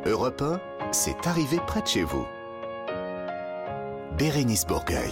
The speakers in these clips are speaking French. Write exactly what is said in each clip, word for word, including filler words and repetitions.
Europe un, c'est arrivé près de chez vous. Bérénice Bourgueil.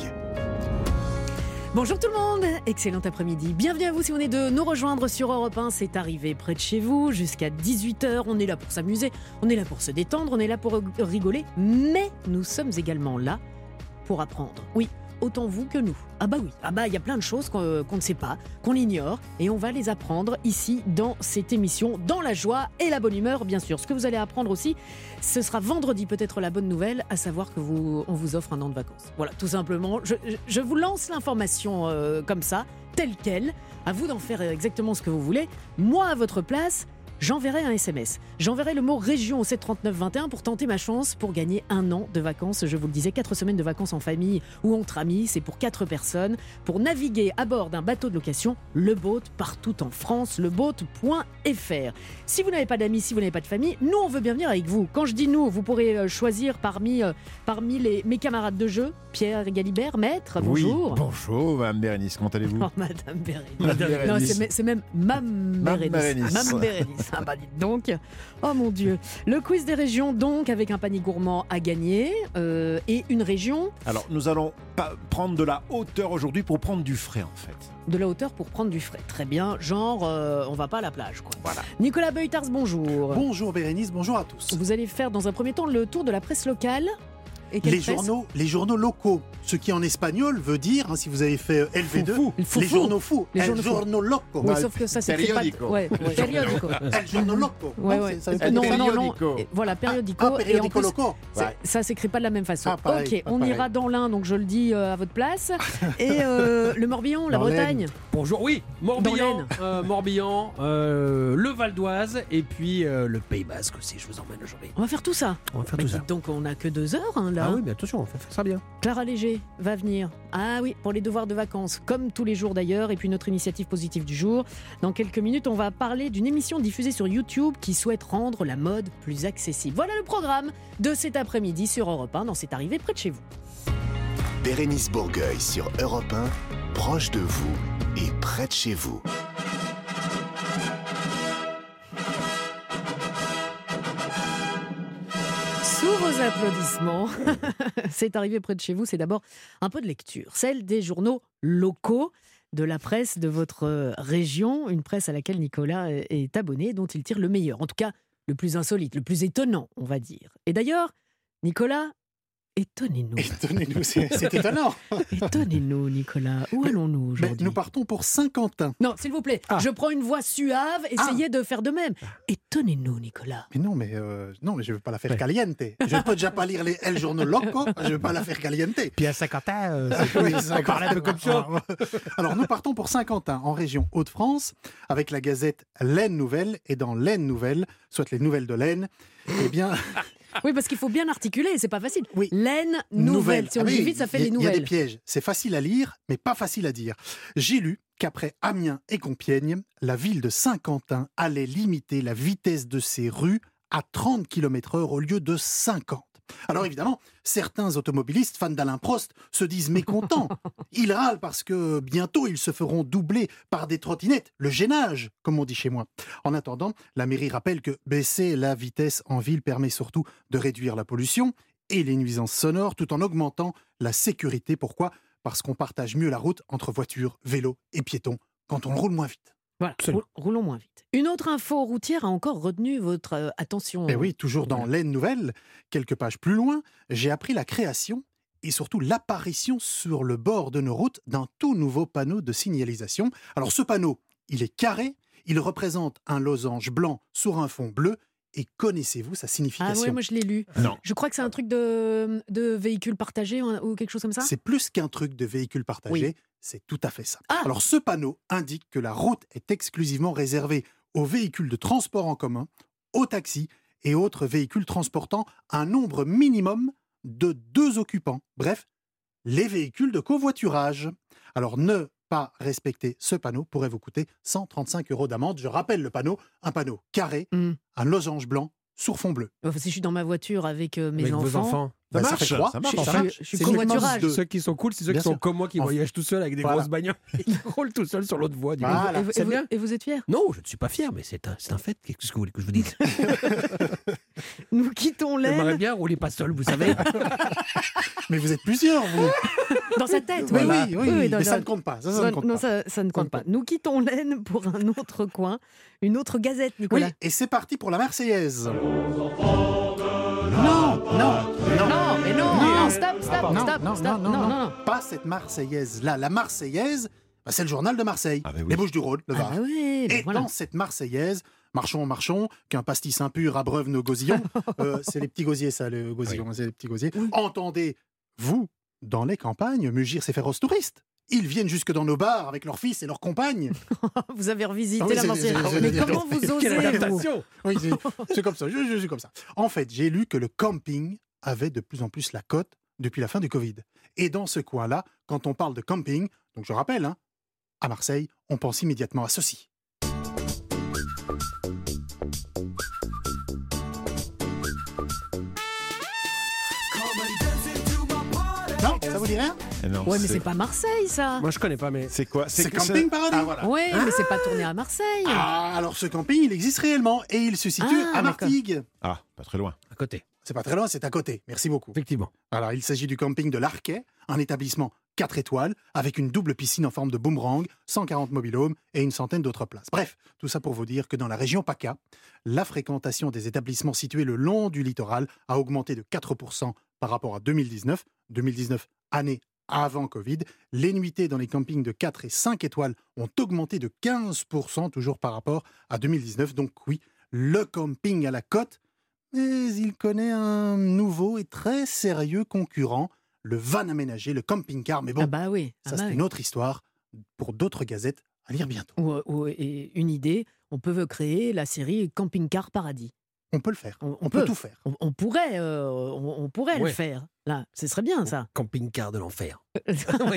Bonjour tout le monde, excellent après-midi. Bienvenue à vous si vous venez de nous rejoindre sur Europe un. C'est arrivé près de chez vous jusqu'à dix-huit heures. On est là pour s'amuser, on est là pour se détendre, on est là pour rigoler. Mais nous sommes également là pour apprendre. Oui, autant vous que nous. Ah bah oui, ah bah il y a plein de choses qu'on, qu'on ne sait pas, qu'on ignore. Et on va les apprendre ici dans cette émission, dans la joie et la bonne humeur bien sûr. Ce que vous allez apprendre aussi, ce sera vendredi peut-être la bonne nouvelle, à savoir que vous, on vous offre un an de vacances. Voilà, tout simplement. Je, je, je vous lance l'information euh, comme ça, telle quelle. À vous d'en faire exactement ce que vous voulez. Moi, à votre place, j'enverrai un S M S. J'enverrai le mot région au sept trente-neuf vingt et un pour tenter ma chance pour gagner un an de vacances. Je vous le disais, quatre semaines de vacances en famille ou entre amis. C'est pour quatre personnes. Pour naviguer à bord d'un bateau de location, le boat, partout en France, le boat point f r. Si vous n'avez pas d'amis, si vous n'avez pas de famille, nous, on veut bien venir avec vous. Quand je dis nous, vous pourrez choisir parmi, euh, parmi les, mes camarades de jeu. Pierre Galibert, maître, bonjour. Oui, bonjour, Mme Bérénice, comment allez-vous? Oh, Madame Bérénice. Madame Bérénice. Non, c'est, c'est même Mme Bérénice. Bérénice. Mme Bérénice. Ah bah dites donc. Oh mon Dieu. Le quiz des régions, donc, avec un panier gourmand à gagner euh, et une région. Alors, nous allons pas prendre de la hauteur aujourd'hui pour prendre du frais, en fait. De la hauteur pour prendre du frais. Très bien. Genre, euh, on va pas à la plage, quoi. Voilà. Nicolas Beutars, bonjour. Bonjour Bérénice, bonjour à tous. Vous allez faire dans un premier temps le tour de la presse locale. Et quelle Les presse journaux, les journaux locaux, ce qui en espagnol veut dire, hein, si vous avez fait L V deux, Foufou. Le foufou. les journaux fous, Les El journaux fous. journaux locaux. Oui, sauf que ça s'écrit pas. Periodico. Ouais, ouais. Periodico. El journaux locaux. Ouais, Non, ouais. c'est- ça- Euh, non, non, non. Periodico. Et Voilà, periodico. Ah, et en périodico plus, locaux. c'est- Ouais. ça s'écrit pas de la même façon. Ah, pareil, ok, pas on pareil. ira dans l'Ain, donc je le dis euh, à votre place. Et euh, le Morbihan, la Dans Bretagne. Bonjour, oui, Dans Morbihan, l'Aisne. euh, Morbihan euh, le Val d'Oise et puis euh, le Pays Basque aussi, je vous emmène aujourd'hui. On va faire tout ça. On va faire Bah, tout ça. dites donc, on a que deux heures hein, là. Ah oui, mais attention, on va faire ça bien. Clara Léger va venir. Ah oui, pour les devoirs de vacances, comme tous les jours d'ailleurs. Et puis notre initiative positive du jour. Dans quelques minutes, on va parler d'une émission diffusée sur YouTube qui souhaite rendre la mode plus accessible. Voilà le programme de cet après-midi sur Europe un dans C'est arrivé près de chez vous. Bérénice Bourgueil sur Europe un, proche de vous et près de chez vous. Sous vos applaudissements, c'est arrivé près de chez vous, c'est d'abord un peu de lecture, celle des journaux locaux, de la presse de votre euh, région, une presse à laquelle Nicolas est- est abonné, dont il tire le meilleur, en tout cas le plus insolite, le plus étonnant, on va dire. Et d'ailleurs, Nicolas, étonnez-nous. Étonnez-nous, c'est c'est étonnant. Étonnez-nous, Nicolas. Où Mais- allons-nous Mais aujourd'hui? nous partons pour Saint-Quentin. Non, s'il vous plaît, Ah. je prends une voix suave, essayez de faire de même. Étonnez-nous, Nicolas. Mais non, mais euh, non, mais je ne veux pas la faire Ouais. caliente. Je ne peux déjà pas lire les El journaux locaux, je ne veux pas la faire caliente. Puis à Saint-Quentin, euh, Oui, on parle un peu comme ça. Alors, nous partons pour Saint-Quentin, en région Hauts-de-France, avec la gazette L'Aisne Nouvelle. Et dans L'Aisne Nouvelle, soit les nouvelles de l'Aisne, eh bien, Oui, parce qu'il faut bien articuler, c'est pas facile. Oui. Laine nouvelle. Si on Ah le oui, dit vite, ça fait il y a- les Il y a nouvelles. des pièges. C'est facile à lire, mais pas facile à dire. J'ai lu qu'après Amiens et Compiègne, la ville de Saint-Quentin allait limiter la vitesse de ses rues à trente kilomètres heure au lieu de cinquante. Alors évidemment, certains automobilistes fans d'Alain Prost se disent mécontents. Ils râlent parce que bientôt ils se feront doubler par des trottinettes, le génage, comme on dit chez moi. En attendant, la mairie rappelle que baisser la vitesse en ville permet surtout de réduire la pollution et les nuisances sonores tout en augmentant la sécurité. Pourquoi ? Parce qu'on partage mieux la route entre voitures, vélos et piétons quand on roule moins vite. Voilà, Absolument. rou- roulons moins vite. Une autre info routière a encore retenu votre euh, attention. Et oui, toujours dans l'Aisne Nouvelle, quelques pages plus loin, j'ai appris la création et surtout l'apparition sur le bord de nos routes d'un tout nouveau panneau de signalisation. Alors ce panneau, il est carré, il représente un losange blanc sur un fond bleu. Et connaissez-vous sa Ah signification ? ouais, moi je l'ai lu. Non. Je crois que c'est un truc de, de véhicule partagé ou, ou quelque chose comme ça. C'est plus qu'un truc de véhicule partagé, Oui. c'est tout à fait ça. Ah. Alors ce panneau indique que la route est exclusivement réservée aux véhicules de transport en commun, aux taxis et autres véhicules transportant un nombre minimum de deux occupants. Bref, les véhicules de covoiturage. Alors ne pas respecter ce panneau pourrait vous coûter cent trente-cinq euros d'amende. Je rappelle le panneau, un panneau carré, Hmm. un losange blanc sur fond bleu. Enfin, si je suis dans ma voiture avec euh, mes Avec vos enfants, enfants. Ça Bah, marche, fait froid, ça marche. Je ça suis- marche. je suis C'est une covoiturage. mix de- Ceux qui sont cool, c'est ceux Bien qui sont sûr. comme moi qui En- voyagent tout seuls avec des Voilà. grosses bagnoles et qui roulent tout seuls sur l'autre voie. Du coup. Voilà. Et, vous, C'est et vous- bien. et vous êtes fiers? Non, je ne suis pas fier, mais c'est un, c'est un fait. Qu'est-ce que vous voulez que je vous dise? Nous quittons J'aimerais l'Aisne bien rouler pas seul, vous savez. Mais vous êtes plusieurs, vous. dans sa tête. Oui, voilà. oui, oui, dans- mais ça dans- ne compte pas. Ça, ça non, ne compte non, pas. ça, ça ne compte pas. Nous quittons l'Aisne pour un autre coin, une autre gazette, Oui, Nicolas. et c'est parti pour la Marseillaise. Non, non, non. Non, mais non, non, stop, stop, Non, stop, non, stop, non, non, non. Pas cette Marseillaise-là. La Marseillaise, bah, c'est le journal de Marseille. Ah, bah oui. Les Bouches-du-Rhône, le Ah Var. bah oui, bah Et voilà. dans cette Marseillaise, marchons, marchons, qu'un pastis impur abreuve nos gosillons. Euh, c'est les petits gosiers, ça, le gosillon, c'est les petits gosiers. Entendez, vous, dans les campagnes, mugir ces féroces touristes. Ils viennent jusque dans nos bars avec leurs fils et leurs compagnes. Vous avez revisité Ah oui, la c'est- Marseillaise. c'est- c'est- Mais c'est- comment vous Quelle osez, vous adaptation! Oui, c'est, c'est comme ça, je, je suis comme ça. En fait, j'ai lu que le camping avait de plus en plus la cote depuis la fin du Covid. Et dans ce coin-là, quand on parle de camping, donc je rappelle, hein, à Marseille, on pense immédiatement à ceci. Non, ça vous dit rien? Eh non, Ouais, mais c'est pas Marseille, ça. Moi, je connais pas, mais. C'est quoi? C'est que Camping Paradis. Ah, voilà. Ouais, mais c'est pas tourné à Marseille. Ah, alors ce camping, il existe réellement et il se situe Ah, à d'accord. Martigues. Ah, pas très loin. À côté, C'est pas très loin, c'est à côté. Merci beaucoup. effectivement. Alors, il s'agit du camping de l'Arquet, un établissement quatre étoiles avec une double piscine en forme de boomerang, cent quarante mobil-homes et une centaine d'autres places. Bref, tout ça pour vous dire que dans la région PACA, la fréquentation des établissements situés le long du littoral a augmenté de quatre pour cent par rapport à deux mille dix-neuf. deux mille dix-neuf, année avant Covid. Les nuitées dans les campings de quatre et cinq étoiles ont augmenté de quinze pour cent toujours par rapport à deux mille dix-neuf. Donc oui, le camping à la côte, mais il connaît un nouveau et très sérieux concurrent, le van aménagé, le camping-car. Mais bon, Ah bah oui. Ah ça bah c'est oui. une autre histoire pour d'autres gazettes à lire bientôt. Ou, ou- et une idée, on peut créer la série Camping Car Paradis. On peut le faire, On- on, on peut. peut. tout faire. On, on pourrait, euh, on, on pourrait le Ouais. faire. Là, ce serait bien ça. Camping-car de l'enfer. Oui.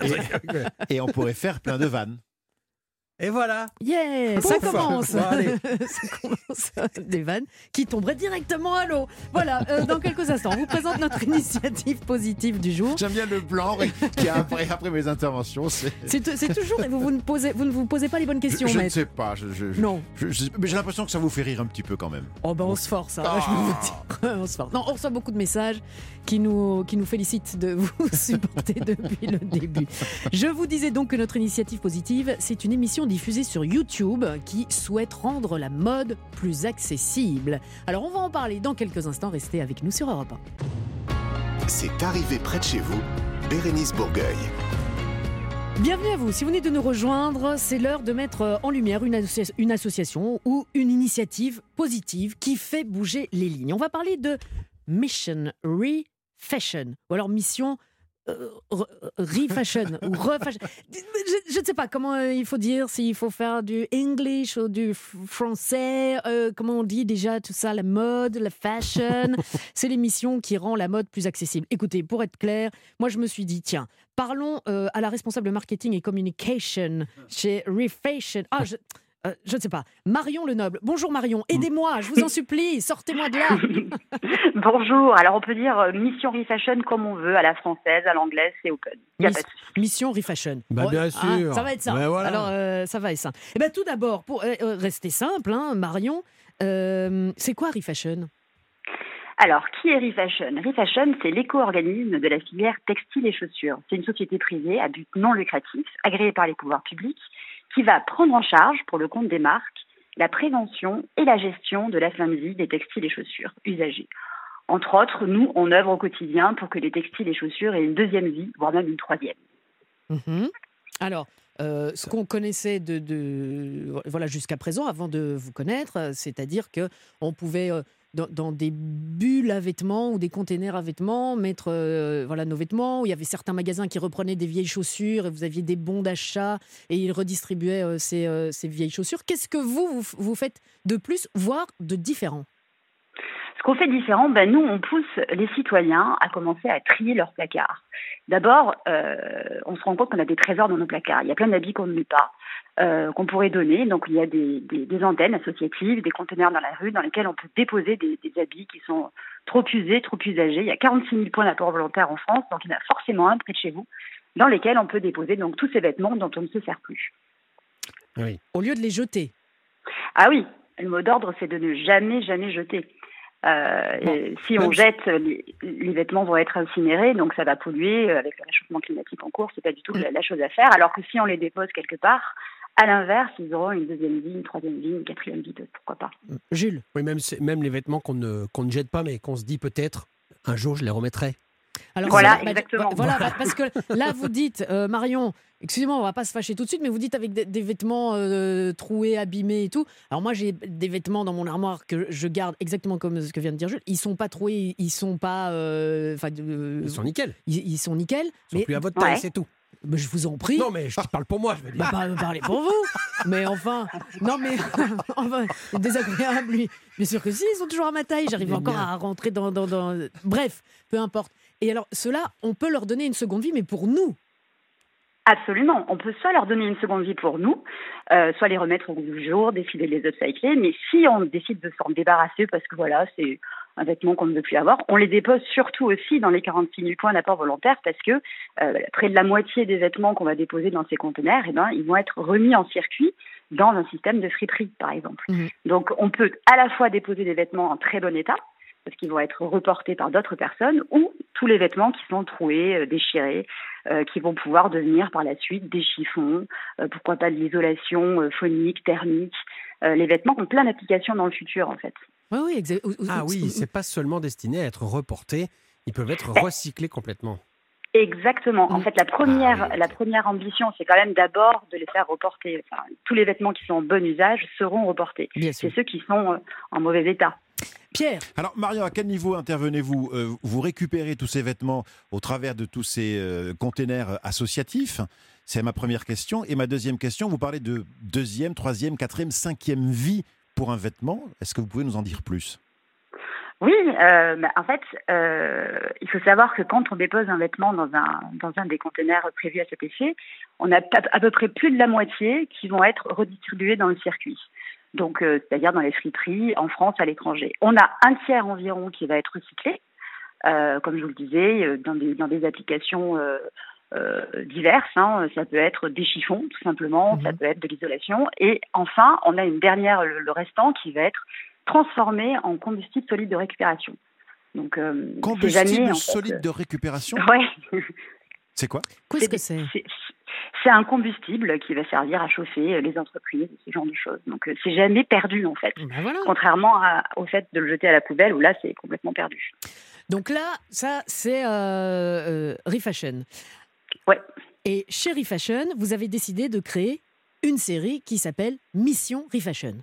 Et on pourrait faire plein de vannes. Et voilà. Yeah, ça Pouf. commence. Bon, allez. Ça commence. Des vannes qui tomberaient directement à l'eau. Voilà, euh, dans quelques instants, on vous présente notre initiative positive du jour. J'aime bien le blanc qui a après, après mes interventions. C'est... C'est c'est toujours, vous, vous, ne posez, vous ne vous posez pas les bonnes Je, questions, je ne maître. sais pas. Je, je- je- Non. je- je- mais j'ai l'impression que ça vous fait rire un petit peu quand même. Oh ben on se force, hein, je peux vous dire. On se force. Non, on reçoit beaucoup de messages qui nous, qui nous félicitent de vous supporter depuis le début. Je vous disais donc que notre initiative positive, c'est une émission diffusée sur YouTube qui souhaite rendre la mode plus accessible. Alors on va en parler dans quelques instants, restez avec nous sur Europe un. C'est arrivé près de chez vous, Bérénice Bourgueil. Bienvenue à vous. Si vous venez de nous rejoindre, c'est l'heure de mettre en lumière une, associa- une association ou une initiative positive qui fait bouger les lignes. On va parler de Mission Refashion, ou alors Mission euh, re- Refashion, ou Refashion. Je, je ne sais pas comment euh, il faut dire, s'il faut faire du English ou du f- français, euh, comment on dit déjà tout ça, la mode, la fashion. C'est l'émission qui rend la mode plus accessible. Écoutez, pour être clair, moi je me suis dit, tiens, parlons euh, à la responsable marketing et communication chez Refashion. Ah, je, euh, je ne sais pas. Marion Lenoble. Bonjour Marion, aidez-moi, je vous en supplie, sortez-moi de là. Bonjour, alors on peut dire euh, Mission Refashion comme on veut, à la française, à l'anglaise, c'est open. Il y a Miss- pas de souci. Mission Refashion. Bah, bien sûr. ça va être ça. Ben voilà. Alors, euh, ça va être ça. Eh ben, tout d'abord, pour euh, euh, rester simple, hein, Marion, euh, c'est quoi Refashion? Alors, qui est Refashion? Refashion, c'est l'éco-organisme de la filière textile et chaussures. C'est une société privée à but non lucratif, agréée par les pouvoirs publics, qui va prendre en charge, pour le compte des marques, la prévention et la gestion de la fin de vie des textiles et chaussures usagés. Entre autres, nous, on œuvre au quotidien pour que les textiles et chaussures aient une deuxième vie, voire même une troisième. Mhm. Alors, euh, ce qu'on connaissait de, de voilà jusqu'à présent, avant de vous connaître, euh, c'est-à-dire que on pouvait euh, dans, dans des bulles à vêtements ou des containers à vêtements mettre euh, voilà nos vêtements. Où il y avait certains magasins qui reprenaient des vieilles chaussures et vous aviez des bons d'achat et ils redistribuaient euh, ces, euh, ces vieilles chaussures. Qu'est-ce que vous, vous vous faites de plus, voire de différent? Ce Ce qu'on fait différent, ben nous, on pousse les citoyens à commencer à trier leurs placards. D'abord, euh, on se rend compte qu'on a des trésors dans nos placards. Il y a plein d'habits qu'on ne met pas, euh, qu'on pourrait donner. Donc, il y a des, des, des antennes associatives, des conteneurs dans la rue dans lesquels on peut déposer des, des habits qui sont trop usés, trop usagés. Il y a quarante-six mille points d'apport volontaire en France, donc il y en a forcément un près de chez vous, dans lesquels on peut déposer donc tous ces vêtements dont on ne se sert plus. Oui. Au lieu de les jeter. Ah oui, le mot d'ordre, c'est de ne jamais, jamais jeter. Euh, Bon, et si on même jette, les, les vêtements vont être incinérés, donc ça va polluer. Avec le réchauffement climatique en cours, c'est pas du tout la, la chose à faire. Alors que si on les dépose quelque part, à l'inverse, ils auront une deuxième vie, une troisième vie, une quatrième vie, pourquoi pas. Jules. Oui, même, c'est- même les vêtements qu'on ne, qu'on ne jette pas, mais qu'on se dit peut-être un jour je les remettrai. Alors, Voilà, c'est- bah, exactement. bah, voilà, bah, parce que là, vous dites, euh, Marion, excusez-moi, on va pas se fâcher tout de suite, mais vous dites avec des, des vêtements euh, troués, abîmés et tout. Alors moi, j'ai des vêtements dans mon armoire que je garde exactement comme ce que vient de dire Jules. Ils sont pas troués, ils sont pas, euh, enfin, euh, Ils sont nickel. ils, ils sont nickel. Ils sont Mais plus à votre taille, Ouais. c'est tout. bah, je vous en prie. Non, mais je te parle pour moi, je veux dire. Bah, pas me parler pour vous. Mais enfin, non mais enfin, désagréable lui. Bien sûr que si, ils sont toujours à ma taille. J'arrive Mais encore bien. à rentrer dans, dans, dans. Bref, peu importe. Et alors, ceux-là, on peut leur donner une seconde vie, mais pour nous. Absolument. On peut soit leur donner une seconde vie pour nous, euh, soit les remettre au goût du jour, décider de les upcycler. Mais si on décide de s'en débarrasser parce que voilà, c'est un vêtement qu'on ne veut plus avoir, on les dépose surtout aussi dans les quarante-six mille points d'apport volontaire parce que euh, près de la moitié des vêtements qu'on va déposer dans ces conteneurs, eh ben, ils vont être remis en circuit dans un système de friperie, par exemple. Mhm. Donc, on peut à la fois déposer des vêtements en très bon état, parce qu'ils vont être reportés par d'autres personnes, ou tous les vêtements qui sont troués, euh, déchirés, euh, qui vont pouvoir devenir par la suite des chiffons, euh, pourquoi pas de l'isolation euh, phonique, thermique. Euh, les vêtements ont plein d'applications dans le futur, en fait. Oui, oui, exact. Ah oui, c'est pas seulement destiné à être reporté, ils peuvent être recyclés complètement. Exactement. En Mm. fait, la première, Ah oui, ok. la première ambition, c'est quand même d'abord de les faire reporter. Enfin, tous les vêtements qui sont en bon usage seront reportés. Bien sûr. C'est ceux qui sont euh, en mauvais état. Pierre, Alors, Marion, à quel niveau intervenez-vous Euh, Vous récupérez tous ces vêtements au travers de tous ces euh, containers associatifs. C'est ma première question. Et ma deuxième question, vous parlez de deuxième, troisième, quatrième, cinquième vie pour un vêtement. Est-ce que vous pouvez nous en dire plus ? Oui, euh, bah, en fait, euh, il faut savoir que quand on dépose un vêtement dans un, dans un des conteneurs prévus à cet effet, on a à, à peu près plus de la moitié qui vont être redistribués dans le circuit. Donc, euh, c'est-à-dire dans les friperies, en France, à l'étranger. On a un tiers environ qui va être recyclé, euh, comme je vous le disais, euh, dans des, dans des applications euh, euh, diverses. Hein. Ça peut être des chiffons, tout simplement, Mhm. ça peut être de l'isolation. Et enfin, on a une dernière, le, le restant, qui va être transformé en combustible solide de récupération. Donc, euh, c'est Combustible jamais, en fait, solide de récupération euh, ouais. C'est quoi ? qu'est-ce que c'est C'est- C'est un combustible qui va servir à chauffer les entreprises, ce genre de choses. Donc, euh, c'est jamais perdu, en fait. Ben voilà. Contrairement à- au fait de le jeter à la poubelle, où là, c'est complètement perdu. Donc là, ça, c'est euh, euh, Refashion. Ouais. Et chez Refashion, vous avez décidé de créer une série qui s'appelle Mission Refashion.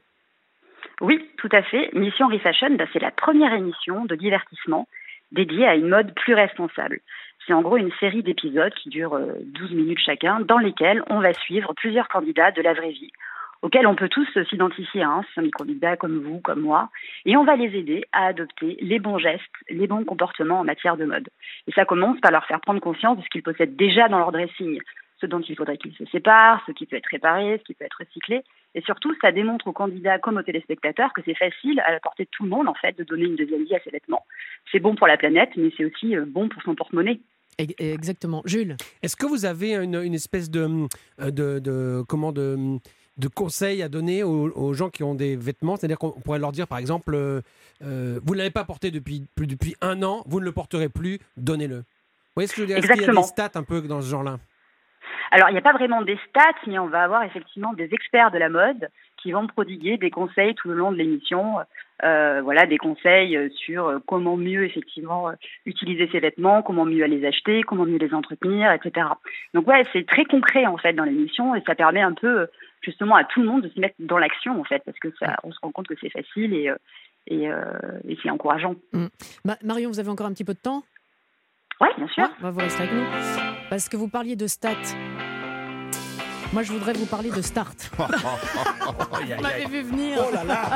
Oui, tout à fait. Mission Refashion, bah, c'est la première émission de divertissement dédiée à une mode plus responsable. C'est en gros une série d'épisodes qui durent euh, douze minutes chacun, dans lesquels on va suivre plusieurs candidats de la vraie vie, auxquels on peut tous euh, s'identifier. Hein. Ce sont des candidats comme vous, comme moi, et on va les aider à adopter les bons gestes, les bons comportements en matière de mode. Et ça commence par leur faire prendre conscience de ce qu'ils possèdent déjà dans leur dressing, ce dont il faudrait qu'ils se séparent, ce qui peut être réparé, ce qui peut être recyclé. Et surtout, ça démontre aux candidats comme aux téléspectateurs que c'est facile à la portée de tout le monde, en fait, de donner une deuxième vie à ses vêtements. C'est bon pour la planète, mais c'est aussi euh, bon pour son porte-monnaie. E- Exactement. Jules, Est-ce que vous avez une, une espèce de, de, de, comment de, de conseils à donner aux, aux gens qui ont des vêtements ? C'est-à-dire qu'on pourrait leur dire, par exemple, euh, euh, vous ne l'avez pas porté depuis, plus, depuis un an, vous ne le porterez plus, donnez-le. Vous voyez ce que je veux dire ? Est-ce qu'il y a Exactement. des stats un peu dans ce genre-là ? Alors, il n'y a pas vraiment des stats, mais on va avoir effectivement des experts de la mode qui vont prodiguer des conseils tout le long de l'émission. Euh, voilà, des conseils sur comment mieux effectivement utiliser ses vêtements, comment mieux les acheter, comment mieux les entretenir, et cetera. Donc ouais, c'est très concret en fait dans l'émission et ça permet un peu justement à tout le monde de se mettre dans l'action en fait, parce que ça, on se rend compte que c'est facile et, et, euh, et c'est encourageant. Ma- Marion, vous avez encore un petit peu de temps ? Ouais, bien sûr. Ouais, on va vous rester avec nous. Parce que vous parliez de stats. Moi, je voudrais vous parler de Start. Vous m'avez vu venir. Oh là là.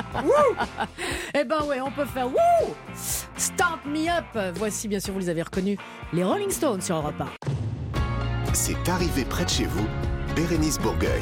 Eh ben ouais, on peut faire wouh. Start Me Up. Voici, bien sûr, vous les avez reconnus, les Rolling Stones sur Europe un. C'est arrivé près de chez vous, Bérénice Bourgueil.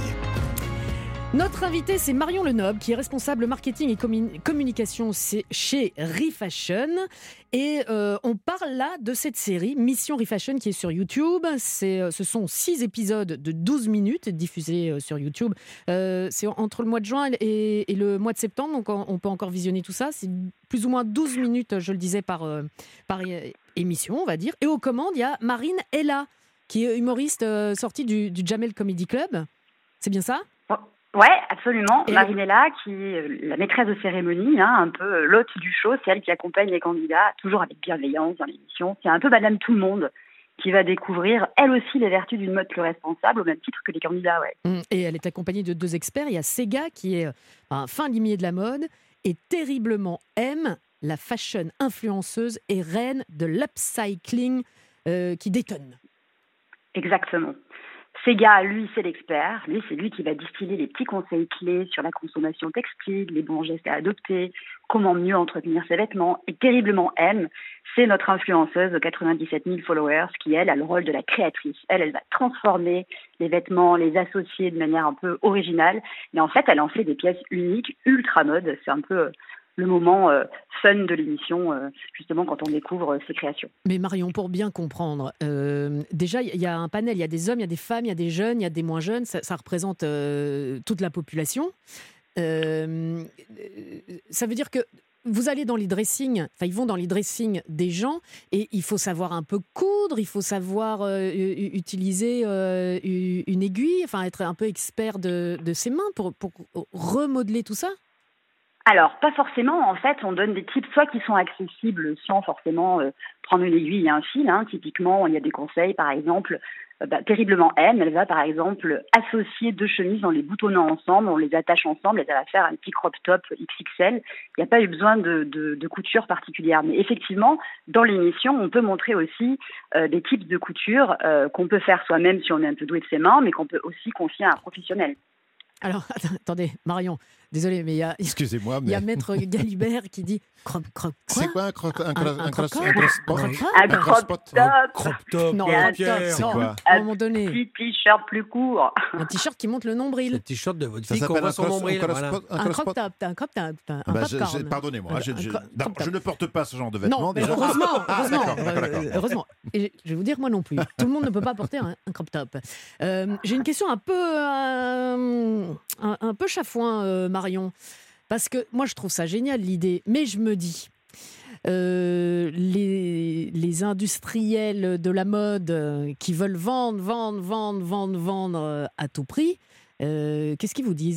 Notre invité, c'est Marion Lenoble, qui est responsable marketing et commun- communication chez Refashion. Et euh, on parle là de cette série, Mission Refashion, qui est sur YouTube. C'est, ce sont six épisodes de douze minutes diffusés sur YouTube. Euh, c'est entre le mois de juin et, et le mois de septembre, donc on, on peut encore visionner tout ça. C'est plus ou moins douze minutes, je le disais, par, euh, par émission, on va dire. Et aux commandes, il y a Marine Ella, qui est humoriste euh, sortie du, du Jamel Comedy Club. C'est bien ça ? Ouais, absolument. Et Marinella, qui est la maîtresse de cérémonie, hein, un peu l'hôte du show, c'est elle qui accompagne les candidats, toujours avec bienveillance dans l'émission. C'est un peu Madame Tout-le-Monde qui va découvrir, elle aussi, les vertus d'une mode plus responsable, au même titre que les candidats, ouais. Et elle est accompagnée de deux experts. Il y a Sega, qui est un fin limier de la mode, et Terriblement M, la fashion influenceuse et reine de l'upcycling euh, qui détonne. Exactement. Sega, lui, c'est l'expert. Lui, c'est lui qui va distiller les petits conseils clés sur la consommation textile, les bons gestes à adopter, comment mieux entretenir ses vêtements. Et Terriblement M, c'est notre influenceuse de quatre-vingt-dix-sept mille followers qui, elle, a le rôle de la créatrice. Elle, elle va transformer les vêtements, les associer de manière un peu originale. Mais en fait, elle en fait des pièces uniques, ultra mode. C'est un peu le moment euh, fun de l'émission, euh, justement, quand on découvre euh, ses créations. Mais Marion, pour bien comprendre, euh, déjà, il y a un panel, il y a des hommes, il y a des femmes, il y a des jeunes, il y a des moins jeunes, ça, ça représente euh, toute la population. Euh, ça veut dire que vous allez dans les dressings, enfin, ils vont dans les dressings des gens, et il faut savoir un peu coudre, il faut savoir euh, utiliser euh, une aiguille, enfin, être un peu expert de, de ses mains pour, pour remodeler tout ça. Alors, pas forcément. En fait, on donne des tips, soit qui sont accessibles sans forcément euh, prendre une aiguille et un fil. Hein. Typiquement, il y a des conseils, par exemple, euh, bah, Terriblement M, elle va par exemple associer deux chemises en les boutonnant ensemble, on les attache ensemble et ça va faire un petit crop top X X L. Il n'y a pas eu besoin de, de, de couture particulière. Mais effectivement, dans l'émission, on peut montrer aussi euh, des types de couture euh, qu'on peut faire soi-même si on est un peu doué de ses mains, mais qu'on peut aussi confier à un professionnel. Alors, attendez, Marion, désolé, mais il y a, Excusez-moi, mais... il y a Maître Galibert qui dit crop, crop, c'est quoi un crop, un, Un- cro- un un crop cross- top un cross- Un crop top Un un crop crop- top, Crop top, Non, Et un Pierre. top, C'est non, quoi à un moment donné, petit t-shirt plus court. un t-shirt qui monte le C'est nombril. le t-shirt de votre Ça fille qu'on s'appelle voit un son cross- nombril. un cross- Voilà. un Un cross- crop top, un crop top, un Ah bah, je- popcorn. je- Pardonnez-moi, Un- je, un je- cro- d'abord, crop je top. ne porte pas ce genre de vêtements. Non, mais déjà. heureusement, Ah, heureusement, d'accord, d'accord, d'accord. euh, heureusement. Et je vais vous dire, moi non plus. Tout le monde ne peut pas porter un, un crop top. Euh, j'ai une question un peu, euh, un, un peu chafouin, euh, Marion, parce que moi je trouve ça génial l'idée, mais je me dis. Euh, les, les industriels de la mode euh, qui veulent vendre, vendre, vendre, vendre, vendre euh, à tout prix, euh, qu'est-ce qu'ils vous disent ?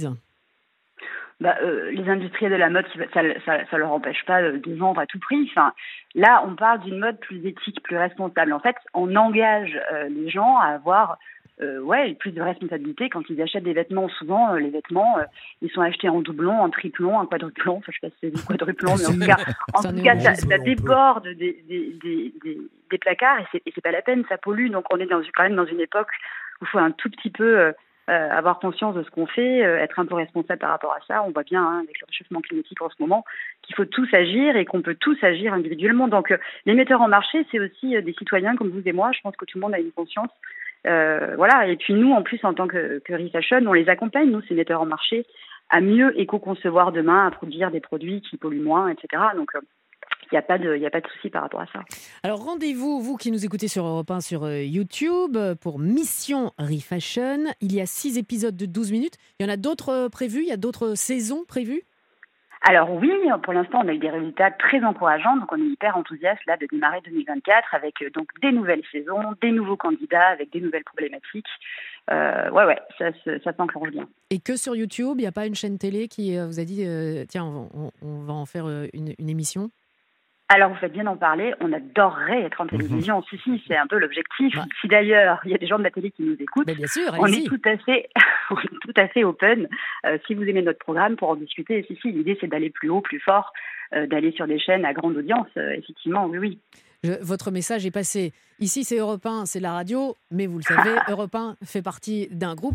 Bah, euh, les industriels de la mode, ça ne leur empêche pas de vendre à tout prix. Enfin, là, on parle d'une mode plus éthique, plus responsable. En fait, on engage euh, les gens à avoir euh, ouais, plus de responsabilité quand ils achètent des vêtements. Souvent, euh, les vêtements, euh, ils sont achetés en doublon, en triplon, en quadruplon. Enfin, je sais pas si c'est du quadruplon, mais en tout cas, en C'est un tout cas ça, néologisme, ça on peut. déborde des, des, des, des, des placards et c'est, et c'est pas la peine, ça pollue. Donc, on est dans, quand même dans une époque où il faut un tout petit peu... Euh, Euh, avoir conscience de ce qu'on fait, euh, être un peu responsable par rapport à ça. On voit bien hein, avec le réchauffement climatique en ce moment qu'il faut tous agir et qu'on peut tous agir individuellement. Donc euh, les metteurs en marché, c'est aussi euh, des citoyens comme vous et moi. Je pense que tout le monde a une conscience. Euh, voilà. Et puis nous, en plus, en tant que, que Refashion, on les accompagne, nous, ces metteurs en marché, à mieux éco-concevoir demain, à produire des produits qui polluent moins, et cetera. Donc euh, il n'y a pas de, il y a pas de souci par rapport à ça. Alors rendez-vous, vous qui nous écoutez sur Europe un, sur euh, YouTube, euh, pour Mission Refashion. Il y a six épisodes de douze minutes. Il y en a d'autres euh, prévus, il y a d'autres saisons prévues. Alors oui, pour l'instant, on a eu des résultats très encourageants, donc on est hyper enthousiaste là de démarrer deux mille vingt-quatre avec euh, donc des nouvelles saisons, des nouveaux candidats avec des nouvelles problématiques. Euh, ouais, ouais, ça, ça, ça s'enclenche bien. Et que sur YouTube, il n'y a pas une chaîne télé qui euh, vous a dit euh, tiens, on, on- on va en faire euh, une, une émission. Alors, vous faites bien d'en parler. On adorerait être en télévision. Si, si, c'est un peu l'objectif. Bah. Si d'ailleurs, il y a des gens de la télé qui nous écoutent, Mais bien sûr, on allez-y. est tout à fait, on est tout à fait open. Euh, si vous aimez notre programme, pour en discuter. Si, si, l'idée, c'est d'aller plus haut, plus fort, euh, d'aller sur des chaînes à grande audience. Euh, effectivement, oui, oui. Je- votre message est passé. Ici, c'est Europe un, c'est la radio, mais vous le savez, Europe un fait partie d'un groupe où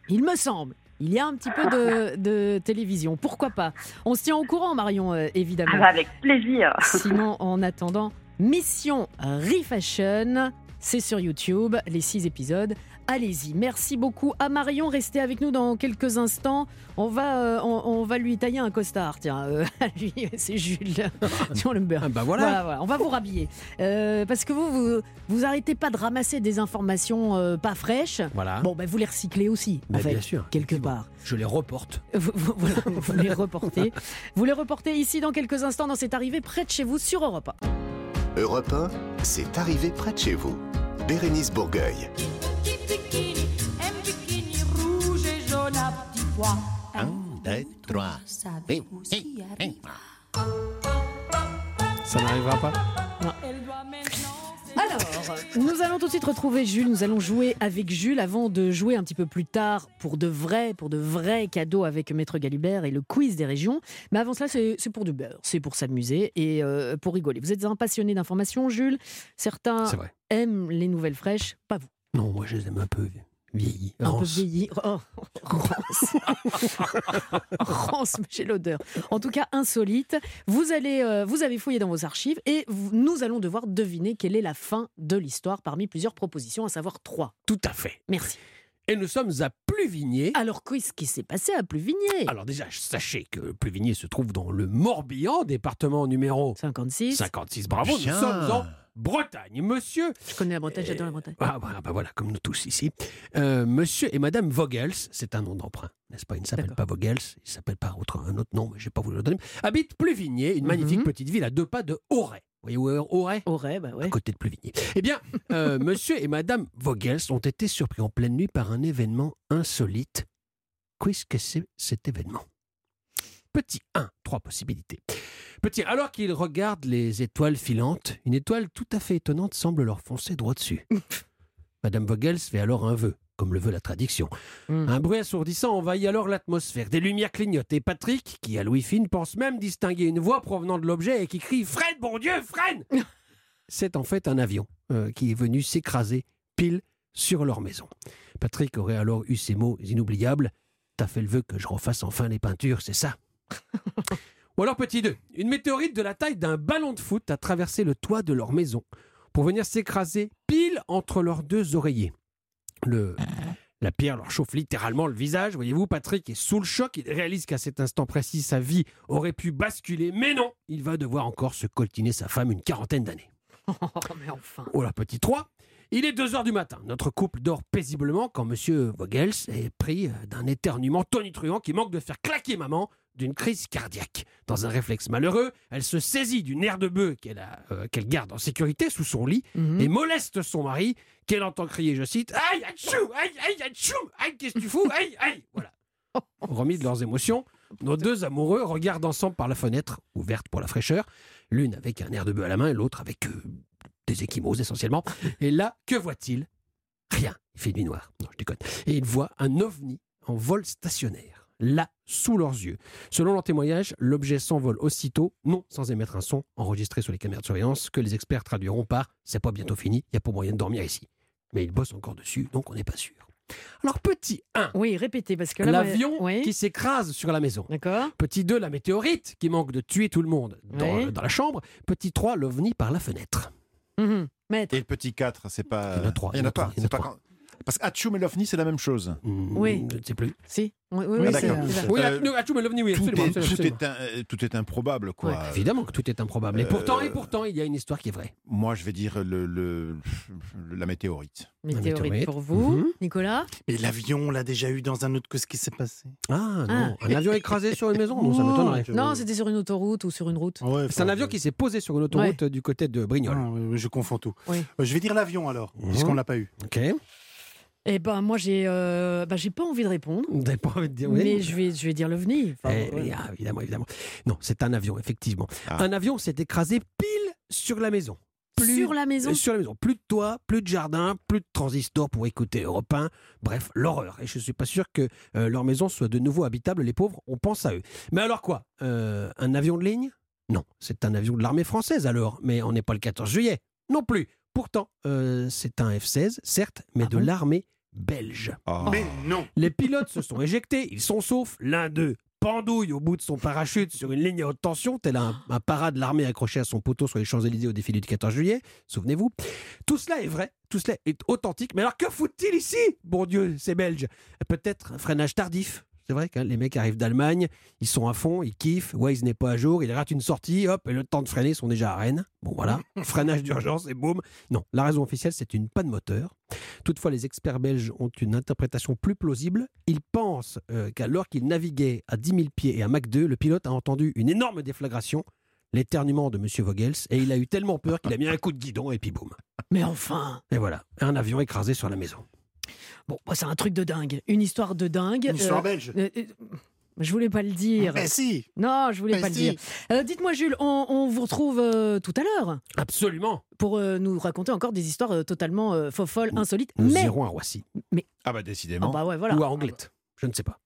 Il me semble. Il y a un petit peu de, de télévision. Pourquoi pas? On se tient au courant, Marion, euh, évidemment. Ah bah, avec plaisir. Sinon, en attendant, Mission Refashion, c'est sur YouTube, les six épisodes. Allez-y, merci beaucoup à Marion. Restez avec nous dans quelques instants. On va, euh, on, on va lui tailler un costard. Tiens, euh, lui, c'est Jules. On l'aime bien. Ah bah voilà. Voilà, voilà. On va vous rhabiller. Euh, parce que vous, vous, vous arrêtez pas de ramasser des informations euh, pas fraîches. Voilà. Bon, ben vous les recyclez aussi, en Mais fait, bien sûr, quelque effectivement. part. Je les reporte. Vous, vous- voilà, vous les reportez. Vous les reportez ici dans quelques instants dans cette arrivée près de chez vous sur Europe un. Europe un, c'est arrivé près de chez vous. Bérénice Bourgueil. Un bikini rouge et jaune à petits pois. Un, deux, trois. Hey, Savez-vous hey, s'y hey. arriver? Ça n'arrivera pas. Elle doit maintenant Alors, nous allons tout de suite retrouver Jules. Nous allons jouer avec Jules avant de jouer un petit peu plus tard pour de vrais, pour de vrais cadeaux avec Maître Galibert et le quiz des régions. Mais avant cela, c'est c'est pour du beurre, c'est pour s'amuser et euh, pour rigoler. Vous êtes un passionné d'information, Jules. Certains C'est vrai. aiment les nouvelles fraîches, pas vous. Non, moi je les aime un peu vieillis. Un peu rances. vieilli. Oh, rance. Rance, mais j'ai l'odeur. En tout cas, insolite. Vous, allez, euh, vous avez fouillé dans vos archives et vous- nous allons devoir deviner quelle est la fin de l'histoire parmi plusieurs propositions, à savoir trois. Tout à fait. Merci. Et nous sommes à Pluvigné. Alors, qu'est-ce qui s'est passé à Pluvigné? Alors déjà, sachez que Pluvigné se trouve dans le Morbihan, département numéro cinquantasix. cinquante-six. Bravo, Bien. nous sommes en Bretagne. Monsieur... Je connais la Bretagne, j'adore la Bretagne. Ah bah, bah voilà, comme nous tous ici. Euh, monsieur et Madame Vogels, c'est un nom d'emprunt, n'est-ce pas? Il ne s'appelle D'accord. pas Vogels, il s'appelle pas autre, un autre nom, mais je ne vais pas vous le donner. Habite Pluvigné, une magnifique Mhm. petite ville à deux pas de Auray. Vous voyez où est Auray? Auray, bah À ouais. côté de Pluvigné. Eh bien, euh, monsieur et madame Vogels ont été surpris en pleine nuit par un événement insolite. Qu'est-ce que c'est cet événement? Petit un, trois possibilités. Petit un, alors qu'ils regardent les étoiles filantes, une étoile tout à fait étonnante semble leur foncer droit dessus. Madame Vogels fait alors un vœu, comme le veut la tradition. Mm. Un bruit assourdissant envahit alors l'atmosphère. Des lumières clignotent et Patrick, qui a l'ouïe fine, pense même distinguer une voix provenant de l'objet et qui crie « Freine, bon Dieu, freine !» C'est en fait un avion euh, qui est venu s'écraser pile sur leur maison. Patrick aurait alors eu ces mots inoubliables. « T'as fait le vœu que je refasse enfin les peintures, c'est ça ?» Ou alors petit deux. Une météorite de la taille d'un ballon de foot a traversé le toit de leur maison pour venir s'écraser pile entre leurs deux oreillers. Le... La pierre leur chauffe littéralement le visage. Voyez-vous, Patrick est sous le choc. Il réalise qu'à cet instant précis, sa vie aurait pu basculer. Mais non, il va devoir encore se coltiner sa femme une quarantaine d'années. Oh, mais enfin. Oh là, petit trois. Il est deux heures du matin. Notre couple dort paisiblement quand monsieur Vogels est pris d'un éternuement tonitruant qui manque de faire claquer maman d'une crise cardiaque. Dans un réflexe malheureux, elle se saisit du nerf de bœuf qu'elle a, euh, qu'elle garde en sécurité sous son lit Mhm. et moleste son mari qu'elle entend crier, je cite, « Aïe, atchou, aïe, aïe, atchou, aïe, qu'est-ce que tu fous, aïe, aïe !» Voilà. Remis de leurs émotions, nos deux amoureux regardent ensemble par la fenêtre, ouverte pour la fraîcheur, l'une avec un air de bœuf à la main et l'autre avec euh, des échymoses essentiellement. Et là, que voit-il? Rien. Il fait nuit noire. Non, je déconne. Et il voit un ovni en vol stationnaire, là, sous leurs yeux. Selon leur témoignage, l'objet s'envole aussitôt, non sans émettre un son enregistré sur les caméras de surveillance, que les experts traduiront par « c'est pas bientôt fini, il n'y a pas moyen de dormir ici ». Mais ils bossent encore dessus, donc on n'est pas sûr. Alors, petit un, Oui, répétez, parce que là... l'avion ouais. qui s'écrase sur la maison. D'accord. Petit deux, la météorite qui manque de tuer tout le monde dans, Ouais. dans la chambre. Petit trois, l'ovni par la fenêtre. Mhm. Maître. Et le petit quatre, c'est pas. Il y en a trois, Il y en a pas. il y en a c'est pas trois. quand- Parce que Atchoum et l'OVNI, c'est la même chose. Hmm, Oui. Je ne sais plus. Si. Oui, oui, Oui, oui, Ah, c'est- d'accord. c'est ça. Oui, Euh, la- Atchoum et l'ovni, oui, Tout absolument. est, absolument, tout, est absolument. un- euh, tout est improbable, quoi. Ouais, Évidemment que tout est improbable. Et Euh, pourtant, et pourtant, il y a une histoire qui est vraie. Moi, je vais dire le, le- le- la météorite. Météorite météorite. pour vous. Mhm. Nicolas? Mais l'avion, on l'a déjà eu dans un autre. Qu'est-ce qui s'est passé? Ah non, Ah. un avion écrasé sur une maison, non, ça m'étonnerait. je- Non, c'était sur une autoroute ou sur une route. Ouais, C'est un enfin, avion je- qui s'est posé sur une autoroute du côté de Brignoles. Ah, oui, oui, je confonds tout. Oui. Euh, Je vais dire l'avion alors, Mhm. puisqu'on l'a pas eu. Ok. Eh ben, moi, j'ai euh, ben, j'ai pas envie de répondre. Vous n'avez pas envie de dire oui? Mais je vais, je vais dire l'OVNI. Enfin, Eh, ouais. ah, évidemment, évidemment. Non, c'est un avion, effectivement. Ah. Un avion s'est écrasé pile sur la maison. Sur la maison. Euh, Sur la maison. Plus de toit, plus de jardin, plus de transistors pour écouter Europe un. Bref, l'horreur. Et je ne suis pas sûr que euh, leur maison soit de nouveau habitable. Les pauvres, on pense à eux. Mais alors quoi? Euh, Un avion de ligne? Non, c'est un avion de l'armée française alors. Mais on n'est pas le quatorze juillet. Non plus. Pourtant, euh, c'est un F seize, certes, mais Ah de bon l'armée belge. Oh. Mais non. Les pilotes se sont éjectés, ils sont saufs. L'un d'eux pendouille au bout de son parachute sur une ligne à haute tension, tel un, un para de l'armée accroché à son poteau sur les Champs-Élysées au défilé du quatorze juillet. Souvenez-vous. Tout cela est vrai, tout cela est authentique. Mais alors que foutent-ils ici ? Bon Dieu, c'est belge. Peut-être un freinage tardif. C'est vrai que les mecs arrivent d'Allemagne, ils sont à fond, ils kiffent, Waze n'est pas à jour, ils ratent une sortie, hop, et le temps de freiner, ils sont déjà à Rennes. Bon voilà, freinage d'urgence et boum. Non, la raison officielle, c'est une panne moteur. Toutefois, les experts belges ont une interprétation plus plausible. Ils pensent euh, qu'alors qu'ils naviguaient à dix mille pieds et à Mach deux, le pilote a entendu une énorme déflagration, l'éternuement de Monsieur Vogels, et il a eu tellement peur qu'il a mis un coup de guidon et puis boum. Mais enfin. Et voilà, un avion écrasé sur la maison. Bon, bah, c'est un truc de dingue. Une histoire de dingue. Une histoire Euh, belge. euh, euh, je voulais pas le dire. Mais si. Non, je voulais Mais pas si. le dire. Euh, dites-moi, Jules, on, on vous retrouve euh, tout à l'heure Absolument. pour euh, nous raconter encore des histoires euh, totalement euh, folles, insolites. Nous mais irons à Roissy. Ah bah Ah décidément. bah ouais, voilà. Ou à Anglette. Je ne sais pas.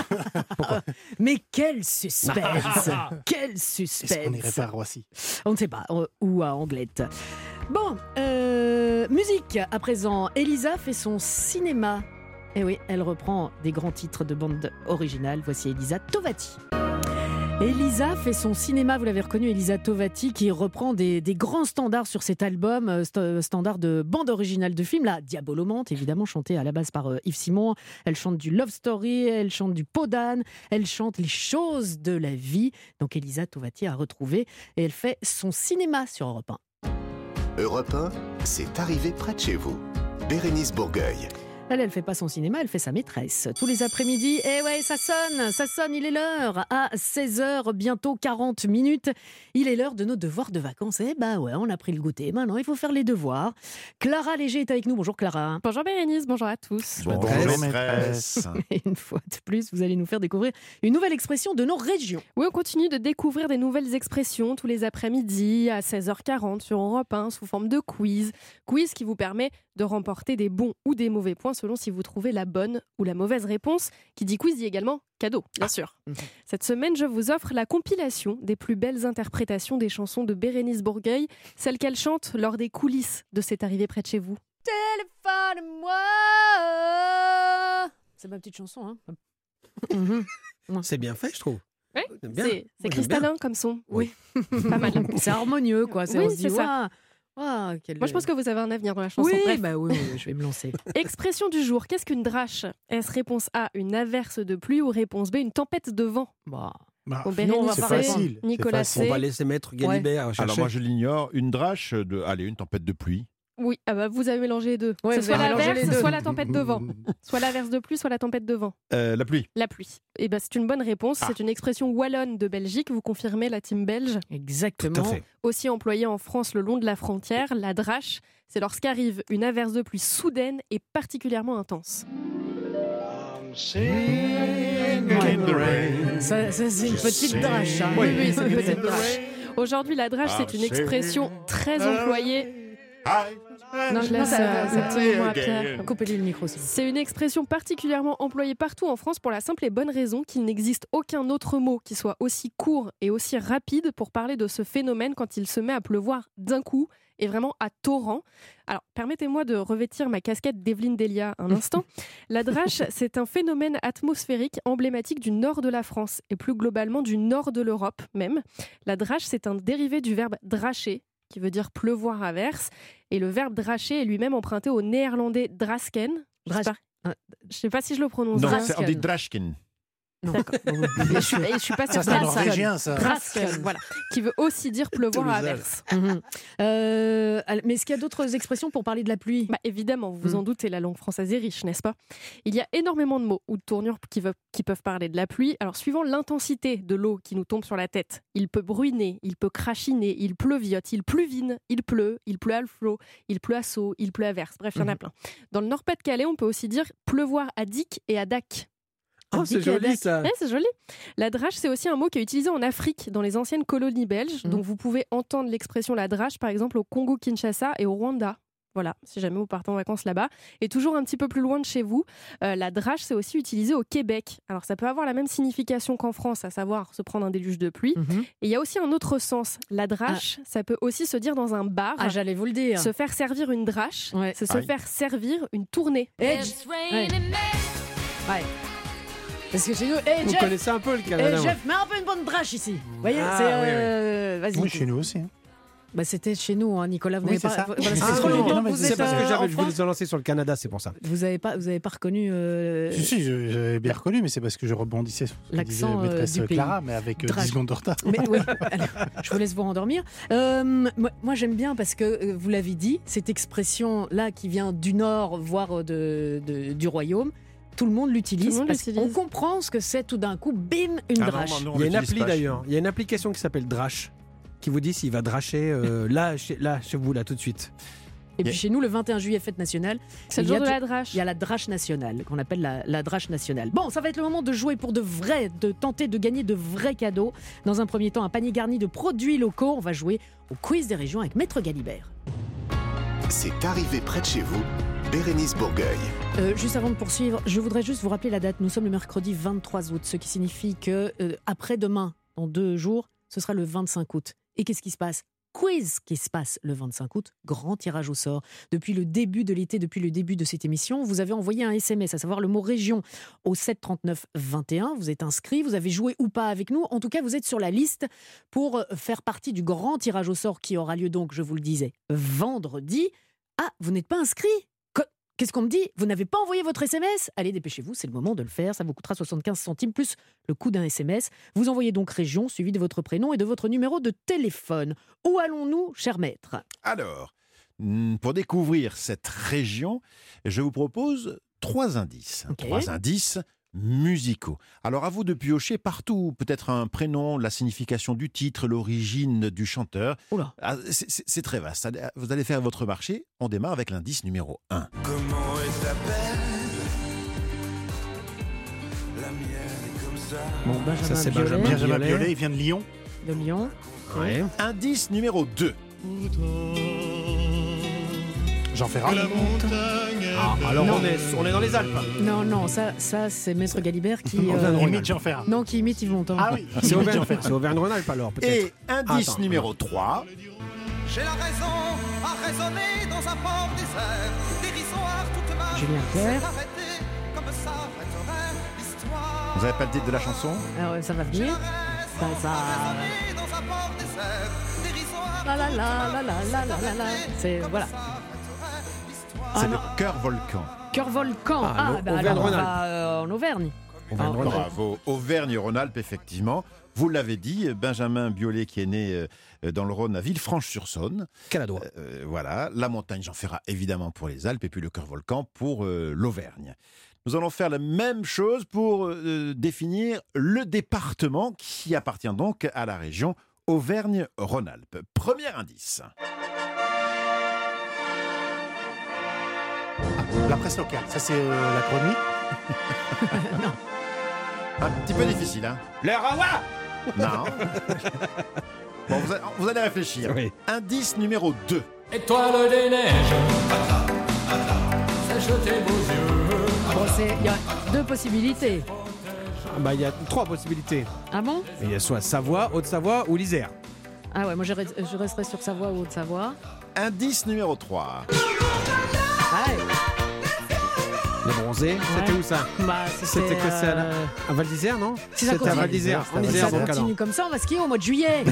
Mais quel suspense. Quel Est-ce qu'on suspense. irait pas à Roissy ? On ne sait pas, euh, ou à Anglette. Bon, euh, musique à présent. Elisa fait son cinéma. Et oui, elle reprend des grands titres de bande originale. Voici Elisa Tovati. Elisa fait son cinéma, vous l'avez reconnu, Elisa Tovati, qui reprend des, des grands standards sur cet album, euh, st- standard de bande originale de film, la Diabolomante, évidemment, chantée à la base par euh, Yves Simon. Elle chante du Love Story, elle chante du Podane, elle chante les choses de la vie. Donc Elisa Tovati a retrouvé et elle fait son cinéma sur Europe un. Europe un, c'est arrivé près de chez vous. Bérénice Bourgueil. Elle, elle fait pas son cinéma, elle fait sa maîtresse. Tous les après-midi, et ouais, ça sonne, ça sonne, il est l'heure. À seize heures, bientôt quarante minutes, il est l'heure de nos devoirs de vacances. Eh bah ouais, on a pris le goûter, maintenant il faut faire les devoirs. Clara Léger est avec nous, bonjour Clara. Bonjour Bérénice, bonjour à tous. Bonjour maîtresse. Et une fois de plus, vous allez nous faire découvrir une nouvelle expression de nos régions. Oui, on continue de découvrir des nouvelles expressions tous les après-midi à seize heures quarante sur Europe un sous forme de quiz. Quiz qui vous permet de remporter des bons ou des mauvais points selon si vous trouvez la bonne ou la mauvaise réponse. Qui dit quiz dit également cadeau, bien sûr. Mhm. Cette semaine, je vous offre la compilation des plus belles interprétations des chansons de Bérénice Bourgueil, celles qu'elle chante lors des coulisses de C'est arrivé près de chez vous. Téléphone-moi. C'est ma petite chanson, hein. Mhm. C'est bien fait, je trouve. Ouais, J'aime bien. c'est Moi, c'est j'aime cristallin comme son. Oui. Pas mal. C'est harmonieux, quoi. C'est, Oui, on se dit, c'est ça. waouh, waouh, quel- Moi, je pense que vous avez un avenir dans la chanson. Oui, Bref. bah oui, oui, je vais me lancer. Expression du jour, qu'est-ce qu'une drache ? Est-ce réponse A, une averse de pluie ou réponse B, une tempête de vent ? Bah, Bah, Bon, non, on Bérénice va c'est pas C, facile. Nicolas c'est On C. va laisser mettre Galibert chercher. Alors moi je l'ignore, une drache de... Allez, une tempête de pluie. Oui, ah bah vous avez mélangé les deux. Ouais, c'est vous soit avez mélangé les l'averse, deux. soit la tempête de vent. Soit l'averse de pluie, soit la tempête de vent. Euh, la pluie. La pluie. Et ben c'est une bonne réponse. Ah. C'est une expression wallonne de Belgique. Vous confirmez la team belge. exactement. Tout à fait. Aussi employée en France le long de la frontière, la drache, c'est lorsqu'arrive une averse de pluie soudaine et particulièrement intense. Ça, ça, c'est une petite drache. hein. Oui, oui, c'est une petite drache. Aujourd'hui, la drache, c'est une expression très employée. Non, je laisse euh, ce petit moment à Pierre. Coupez-lui le micro, s'il vous plaît. C'est une expression particulièrement employée partout en France pour la simple et bonne raison qu'il n'existe aucun autre mot qui soit aussi court et aussi rapide pour parler de ce phénomène quand il se met à pleuvoir d'un coup et vraiment à torrent. Alors, permettez-moi de revêtir ma casquette d'Evelyne Delia un instant. La drache, c'est un phénomène atmosphérique emblématique du nord de la France et plus globalement du nord de l'Europe même. La drache, c'est un dérivé du verbe dracher, qui veut dire pleuvoir à verse. Et le verbe dracher est lui-même emprunté au néerlandais drasken. Je sais Dras- pas- je sais pas si je le prononce Non, bien. c'est- on dit drashkin. Non. D'accord. Et je, suis, et je suis pas Ça, sûre c'est que un ça- norvégien, ça. Drasken, voilà, qui veut aussi dire pleuvoir à Toulousain. verse. Mhm. Euh, mais est-ce qu'il y a d'autres expressions pour parler de la pluie ? Bah, évidemment, vous vous en doutez, la langue française est riche, n'est-ce pas ? Il y a énormément de mots ou de tournures qui, veut- qui peuvent parler de la pluie. Alors, suivant l'intensité de l'eau qui nous tombe sur la tête, il peut bruiner, il peut crachiner, il pleuviote, il pluvine, il pleut, il pleut à flot, il pleut à seau, il pleut à verse. Bref, il y en a Mhm. plein. Dans le Nord-Pas-de-Calais, on peut aussi dire pleuvoir à dic et à dac. Oh, c'est joli ça. Ouais, c'est joli. La drache, c'est aussi un mot qui est utilisé en Afrique, dans les anciennes colonies belges. Mhm. Donc, vous pouvez entendre l'expression la drache, par exemple, au Congo-Kinshasa et au Rwanda. Voilà, si jamais vous partez en vacances là-bas. Et toujours un petit peu plus loin de chez vous, euh, la drache, c'est aussi utilisé au Québec. Alors, ça peut avoir la même signification qu'en France, à savoir se prendre un déluge de pluie. Mhm. Et il y a aussi un autre sens. La drache, ça peut aussi se dire dans un bar. Ah, j'allais vous le dire. Se faire servir une drache, Ouais. c'est se Aïe. faire servir une tournée. Edge. Ouais. Ouais. Parce que chez nous, hey, Vous Jeff, connaissez un peu le hey, Canada. ouais. Jeff, mets un peu une bonne drache ici. Vous voyez, Ah, c'est. oui, euh, Vas-y. Oui, chez nous aussi. hein. Bah, c'était chez nous, hein, Nicolas. Vous Oui, n'avez c'est pas. ça. Voilà, Ah, c'est trop non, longtemps non, que mais vous c'est êtes. C'est parce que euh, j'avais, en je voulais France. te lancer sur le Canada, c'est pour ça. Vous n'avez pas, vous avez pas reconnu euh, Si, si, je- j'avais bien reconnu, mais c'est parce que je rebondissais sur ce que disait L'accent, euh, maîtresse du pays. Clara, mais avec euh, Drache. dix secondes de retard. Mais oui, allez, je vous laisse vous rendormir. Euh, moi, moi, j'aime bien parce que euh, vous l'avez dit, cette expression-là qui vient du Nord, voire de, de- du Royaume, tout le monde Tout l'utilise. le monde parce l'utilise. qu'on comprend ce que c'est tout d'un coup, bim, une Ah non, drache. non, non, on Il y a une l'utilise appli pas chez d'ailleurs. Il y a une application qui s'appelle Drache qui vous dit s'il va dracher euh, là, chez, là, chez vous, là, tout de suite. Et puis chez nous, le vingt et un juillet, fête nationale, C'est le il y a jour de tout- la drache. il y a la drache nationale, qu'on appelle la, la drache nationale. Bon, ça va être le moment de jouer pour de vrais, de tenter de gagner de vrais cadeaux. Dans un premier temps, un panier garni de produits locaux. On va jouer au quiz des régions avec Maître Galibert. C'est arrivé près de chez vous, Bérénice Bourgueil. Euh, juste avant de poursuivre, je voudrais juste vous rappeler la date. Nous sommes le mercredi vingt-trois août, ce qui signifie que euh, après-demain, dans deux jours, ce sera le vingt-cinq août. Et qu'est-ce qui se passe ? Quiz qui se passe le vingt-cinq août, grand tirage au sort. Depuis le début de l'été, depuis le début de cette émission, vous avez envoyé un S M S, à savoir le mot région, au sept trente-neuf vingt et un. Vous êtes inscrit, vous avez joué ou pas avec nous. En tout cas, vous êtes sur la liste pour euh, faire partie du grand tirage au sort qui aura lieu donc, je vous le disais, vendredi. Ah, vous n'êtes pas inscrit ? Co- Qu'est-ce qu'on me dit ? Vous n'avez pas envoyé votre S M S ? Allez, dépêchez-vous, c'est le moment de le faire. Ça vous coûtera soixante-quinze centimes plus le coût d'un S M S. Vous envoyez donc région, suivi de votre prénom et de votre numéro de téléphone. Où allons-nous, cher maître ? Alors, hmm, pour découvrir cette région, je vous propose trois indices. Ok. Trois indices musicaux. Alors, à vous de piocher partout, peut-être un prénom, la signification du titre, l'origine du chanteur. Oula. Ah, c'est- c'est c'est très vaste. Allez, vous allez faire votre marché. On démarre avec l'indice numéro un. Comment est ta peine? La mienne est comme ça. Bon, Benjamin Ça, c'est Biolay, Benjamin Benjamin Biolay. Biolay, il vient de Lyon. de Lyon. Ouais. Indice numéro deux. Jean Ferrat. Ah, alors Non. on est, on est dans les Alpes. Non, non, ça, ça c'est maître Galibert qui... On euh, vient de Il Rhône-Alpes. imite Jean Ferrat. non, qui imite Yves Montand. Ah oui, C'est il imite Auvergne, Jean Ferrat. c'est Auvergne-Rhône-Alpes alors peut-être. Et indice Attends, numéro trois. J'ai la raison à raisonner dans un port désert. Dérisoire toute ma Julien vie Clerc. s'est arrêtée comme s'arrêterait l'histoire. Vous n'avez pas le titre de la chanson ? Alors, ça va J'ai venir. la raison Ça, ça- à raisonner dans un port désert. Dérisoire La la toute la ma la la vie la s'est la la la. arrêtée C'est... comme Voilà. s'arrêterait l'histoire. Ah C'est non. le Cœur Volcan. Cœur volcan. Ah, Ah, le- bah alors on Auvergne-Rhône-Alpes. va euh, en Auvergne. Auvergne-Rhône-Alpes. Bravo. Auvergne-Rhône-Alpes, effectivement. Vous l'avez dit, Benjamin Biolay qui est né euh, dans le Rhône à Villefranche-sur-Saône. Caladois. Euh, voilà, la montagne Jean Ferrat évidemment pour les Alpes et puis le Cœur Volcan pour euh, l'Auvergne. Nous allons faire la même chose pour euh, définir le département qui appartient donc à la région Auvergne-Rhône-Alpes. Premier indice. La presse locale, ça c'est euh, la chronique. Un petit peu difficile, hein ? Le Rawa. Non. Bon, vous, a- vous allez réfléchir. Oui. Indice numéro deux. Étoile des neiges, sèche tes beaux yeux. Bon, c'est... Il y a deux possibilités. Ah bah, il y a trois possibilités. Ah bon ? Il y a soit Savoie, Haute-Savoie ou l'Isère. Ah ouais, moi je, re- je resterai sur Savoie ou Haute-Savoie. Indice numéro trois. Ah ouais. Les bronzés, c'était Ouais. où ça? Bah, C'était quoi, c'est à, la- euh, à Val d'Isère, non? Si ça C'était à continue- Val d'Isère, C'était en à Val Isère, ça donc continue alors. comme ça, on va skier au mois de juillet.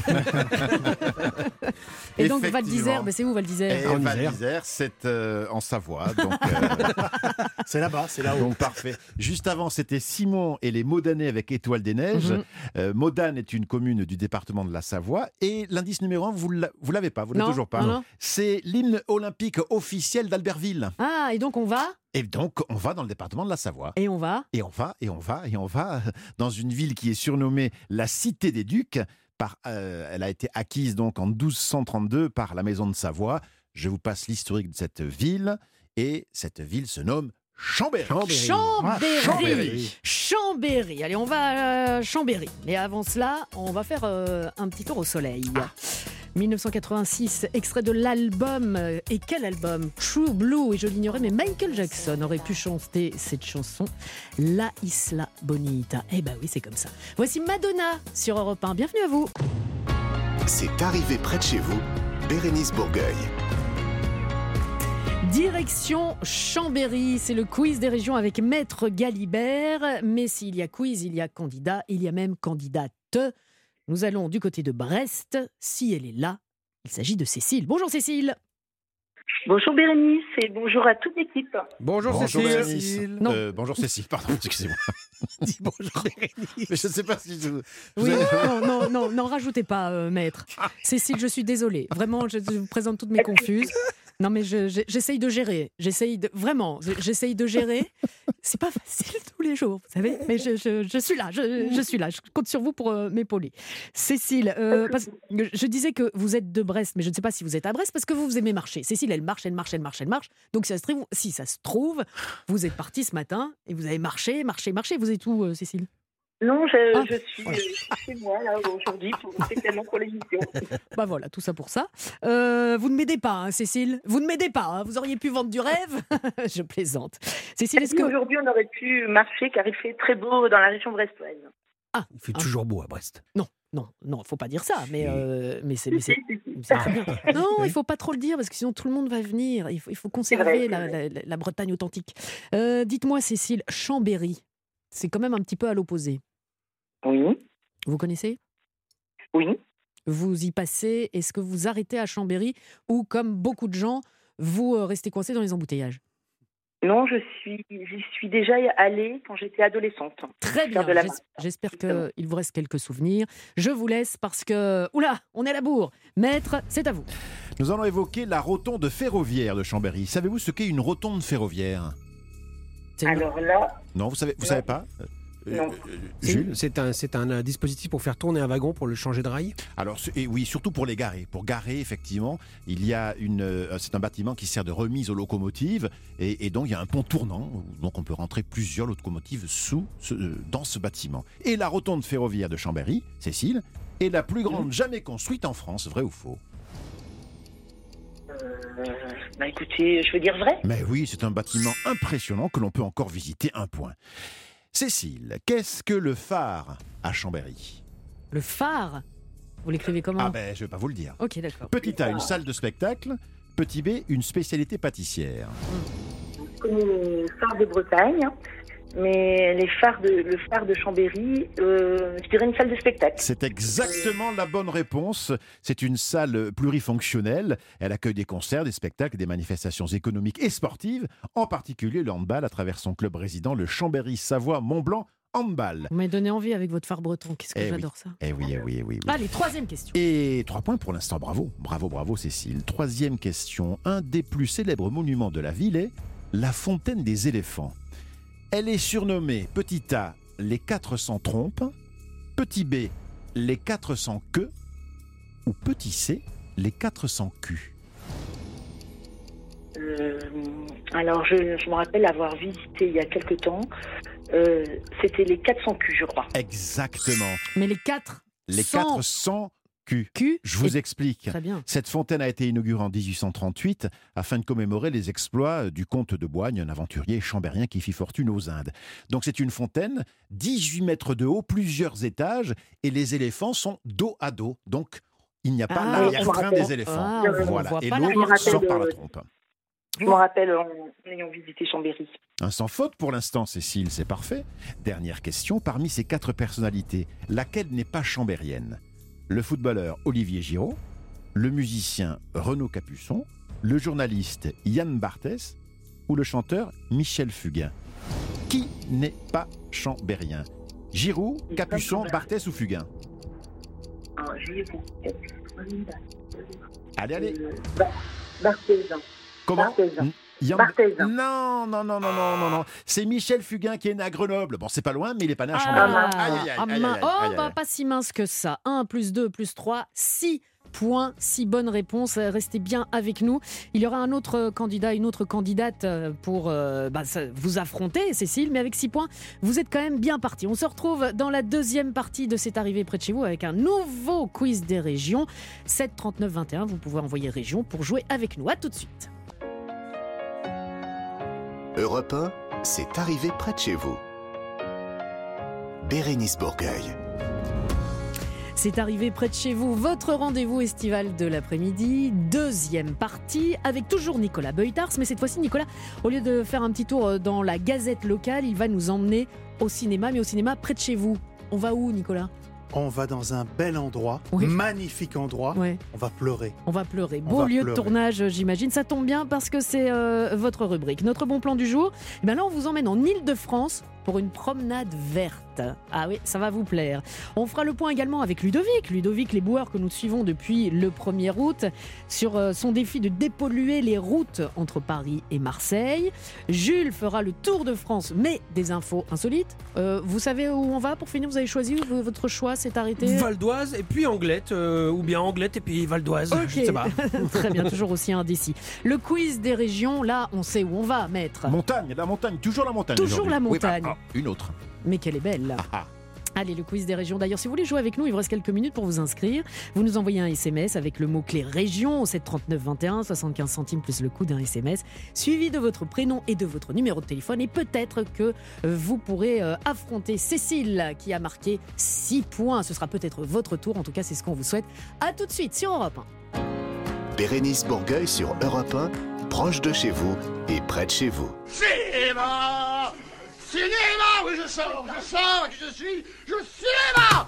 Et donc Val d'Isère, Effectivement. bah, c'est où Val Et d'Isère? En Val Isère. d'Isère, c'est euh, en Savoie. Donc, euh, C'est là-bas, c'est là-haut. donc parfait. Juste avant, c'était Simon et les Modanais avec Étoile des Neiges. Mhm. Euh, Modane est une commune du département de la Savoie. Et l'indice numéro un, vous l'a- vous l'avez pas, vous l'avez Non, toujours pas. non, non. C'est l'hymne olympique officiel d'Albertville. Ah, et donc on va, Et donc, on va dans le département de la Savoie. et on va. Et on va, et on va, et on va dans une ville qui est surnommée la Cité des Ducs. Par, euh, elle a été acquise donc en douze cent trente-deux par la Maison de Savoie. Je vous passe l'historique de cette ville. Et cette ville se nomme Chambéry. Chambéry. Chambéry. Chambéry. Allez, on va à Chambéry. Mais avant cela, on va faire euh, un petit tour au soleil. mille neuf cent quatre-vingt-six, extrait de l'album, euh, et quel album? True Blue, et je l'ignorais, mais Michael Jackson aurait pu chanter cette chanson, La Isla Bonita. Eh ben oui, c'est comme ça. Voici Madonna sur Europe un, bienvenue à vous. C'est arrivé près de chez vous, Bérénice Bourgueil. Direction Chambéry, c'est le quiz des régions avec Maître Galibert. Mais s'il y a quiz, il y a candidat, il y a même candidate. Nous allons du côté de Brest. Si elle est là, il s'agit de Cécile. Bonjour Cécile. Bonjour Bérénice et bonjour à toute l'équipe. Bonjour, Bonjour Cécile. Bérénice. Non. Euh, bonjour Cécile, pardon, excusez-moi. Dis bonjour Bérénice. Mais je ne sais pas si... vous- vous Oui, avez- non, non, non, n'en rajoutez pas, euh, Maître. Cécile, je suis désolée. Vraiment, je, je vous présente toutes mes confuses. Non, mais je- je- j'essaye de gérer. J'essaye de vraiment. je- J'essaye de gérer. C'est pas facile tous les jours, vous savez. Mais je, je- je suis là. Je, je suis là. Je compte sur vous pour euh, m'épauler. Cécile, euh, parce- je disais que vous êtes de Brest, mais je ne sais pas si vous êtes à Brest parce que vous, vous aimez marcher. Cécile, elle marche, elle marche, elle marche, elle marche. Donc si ça se trouve, si ça se trouve, vous êtes partie ce matin et vous avez marché, marché, marché. Vous êtes où, euh, Cécile? Non, je, Ah. je suis euh, chez moi là aujourd'hui pour, spécialement pour l'émission. Bah voilà, tout ça pour ça. Euh, vous ne m'aidez pas, hein, Cécile. Vous ne m'aidez pas. hein. Vous auriez pu vendre du rêve. Je plaisante. Cécile, est-ce que... Aujourd'hui on aurait pu marcher car il fait très beau dans la région brestoise. Ah, Il fait toujours beau à Brest. non, non, non, faut pas dire ça. Mais, euh, mais c'est... mais Si, c'est- si, si. c'est très bien. Non, il faut pas trop le dire parce que sinon tout le monde va venir. Il faut, il faut conserver vrai, la, c'est la- la Bretagne authentique. Euh, dites-moi, Cécile, Chambéry, c'est quand même un petit peu à l'opposé. Oui, Vous connaissez? oui. Vous y passez? Est-ce que vous arrêtez à Chambéry ou, comme beaucoup de gens, vous euh, restez coincé dans les embouteillages? Non, je suis, j'y suis déjà allée quand j'étais adolescente. Très bien, Faire de la j'es- marche, j'espère justement. qu'il vous reste quelques souvenirs. Je vous laisse parce que... Oula, on est à la bourre. Maître, c'est à vous. Nous allons évoquer la rotonde ferroviaire de Chambéry. Savez-vous ce qu'est une rotonde ferroviaire? C'est une- Alors là, Non, vous savez, vous Non. savez pas? Euh, Non. euh, C'est- Jules? C'est un, c'est un euh, dispositif pour faire tourner un wagon pour le changer de rail. Alors, ce- et oui, surtout pour les garer. Pour garer, effectivement, il y a une. euh, c'est un bâtiment qui sert de remise aux locomotives, et, et donc il y a un pont tournant, donc on peut rentrer plusieurs locomotives sous ce- euh, dans ce bâtiment. Et la rotonde ferroviaire de Chambéry, Cécile, est la plus grande jamais construite en France, vrai ou faux? euh, bah écoutez, je veux dire vrai. Mais oui, c'est un bâtiment impressionnant que l'on peut encore visiter. Un point. Cécile, qu'est-ce que le phare à Chambéry? Le phare. Vous l'écrivez comment? Ah ben, je vais pas vous le dire. Ok, d'accord. Petit A, une salle de spectacle. Petit B, une spécialité pâtissière. Je connais les phares de Bretagne, mais les phares de, le phare de Chambéry, euh, je dirais une salle de spectacle. C'est exactement la bonne réponse. C'est une salle plurifonctionnelle. Elle accueille des concerts, des spectacles, des manifestations économiques et sportives, en particulier le handball à travers son club résident, le Chambéry Savoie Mont-Blanc Handball. Vous m'avez donné envie avec votre phare breton. Qu'est-ce que Eh oui. j'adore ça. Eh oui, eh oui, eh oui. oui. Allez, troisième question. Et trois points pour l'instant, bravo. Bravo, bravo Cécile. Troisième question. Un des plus célèbres monuments de la ville est la fontaine des éléphants. Elle est surnommée petit A, les quatre cents trompes, petit B, les quatre cents queues, ou petit C, les quatre cents culs. Euh, alors, je, je me rappelle avoir visité il y a quelque temps. Euh, C'était les quatre cents culs, je crois. Exactement. Mais les quatre Les cents quatre cents culs. culs. Je vous et- explique. Très bien. Cette fontaine a été inaugurée en dix-huit cent trente-huit afin de commémorer les exploits du comte de Boigne, un aventurier chambérien qui fit fortune aux Indes. Donc c'est une fontaine, dix-huit mètres de haut, plusieurs étages, et les éléphants sont dos à dos. Donc il n'y a pas Ah, l'arrière-train on des voit- éléphants. Ah, on voilà. voit Et pas l'eau l'arrière-train. sort par la Euh, trompe. Je me rappelle en, en ayant visité Chambéry. Un sans faute pour l'instant, Cécile, c'est parfait. Dernière question, parmi ces quatre personnalités, laquelle n'est pas chambérienne? Le footballeur Olivier Giroud, le musicien Renaud Capuçon, le journaliste Yann Barthès ou le chanteur Michel Fugain? Qui n'est pas chambérien? Giroud, Capuçon, Barthès ou Fugain? Ah, je vais vous- Allez, allez. Euh, Bar- Barthez. Comment? Barthez. N- Yann- Barthez. Non, non, non, non, non, non, non. C'est Michel Fugain qui est né à Grenoble. Bon, c'est pas loin, mais il est pas né à Chambéry. Ah, Aïe, aïe, aïe, ah, aïe, aïe, mince. aïe, Oh, aïe, bah, aïe. pas si mince que ça. un plus deux plus trois, six points. Six bonnes réponses. Restez bien avec nous. Il y aura un autre candidat, une autre candidate pour euh, bah, vous affronter, Cécile. Mais avec six points, vous êtes quand même bien parti. On se retrouve dans la deuxième partie de C'est arrivé près de chez vous avec un nouveau quiz des régions. sept trente-neuf vingt et un. Vous pouvez envoyer région pour jouer avec nous. À tout de suite. Europe un, c'est arrivé près de chez vous. Bérénice Bourgueil. C'est arrivé près de chez vous, votre rendez-vous estival de l'après-midi, deuxième partie, avec toujours Nicolas Beutars. Mais cette fois-ci, Nicolas, au lieu de faire un petit tour dans la gazette locale, il va nous emmener au cinéma, mais au cinéma près de chez vous. On va où, Nicolas ? On va dans un bel endroit, oui. magnifique endroit. Ouais. On va pleurer. On va pleurer. On Beau va lieu pleurer. de tournage, j'imagine. Ça tombe bien parce que c'est euh, votre rubrique. Notre bon plan du jour. Et bien là, on vous emmène en Île-de-France pour une promenade verte. Ah oui, ça va vous plaire. On fera le point également avec Ludovic. Ludovic, les boueurs que nous suivons depuis le premier août, sur euh, son défi de dépolluer les routes entre Paris et Marseille. Jules fera le tour de France, mais des infos insolites. Euh, vous savez où on va pour finir ? Vous avez choisi ou votre choix s'est arrêté ? Val d'Oise et puis Anglette, euh, ou bien Anglette et puis Val d'Oise, Ok. je ne sais pas. Très bien, toujours aussi indécis. Le quiz des régions, là, on sait où on va, maître. Montagne, la montagne, toujours la montagne. Toujours aujourd'hui. la Oui, bah, montagne. ah, une autre. Mais qu'elle est belle. Ah, Allez, le quiz des régions. D'ailleurs, si vous voulez jouer avec nous, il vous reste quelques minutes pour vous inscrire. Vous nous envoyez un S M S avec le mot-clé région au sept trente-neuf vingt et un, soixante-quinze centimes plus le coût d'un S M S, suivi de votre prénom et de votre numéro de téléphone. Et peut-être que euh, vous pourrez euh, affronter Cécile qui a marqué six points. Ce sera peut-être votre tour. En tout cas, c'est ce qu'on vous souhaite. À tout de suite sur Europe un. Bérénice Bourgueil sur Europe un, proche de chez vous et près de chez vous. Cinéma Cinéma Oui, je sors, je sors, je suis, je cinéma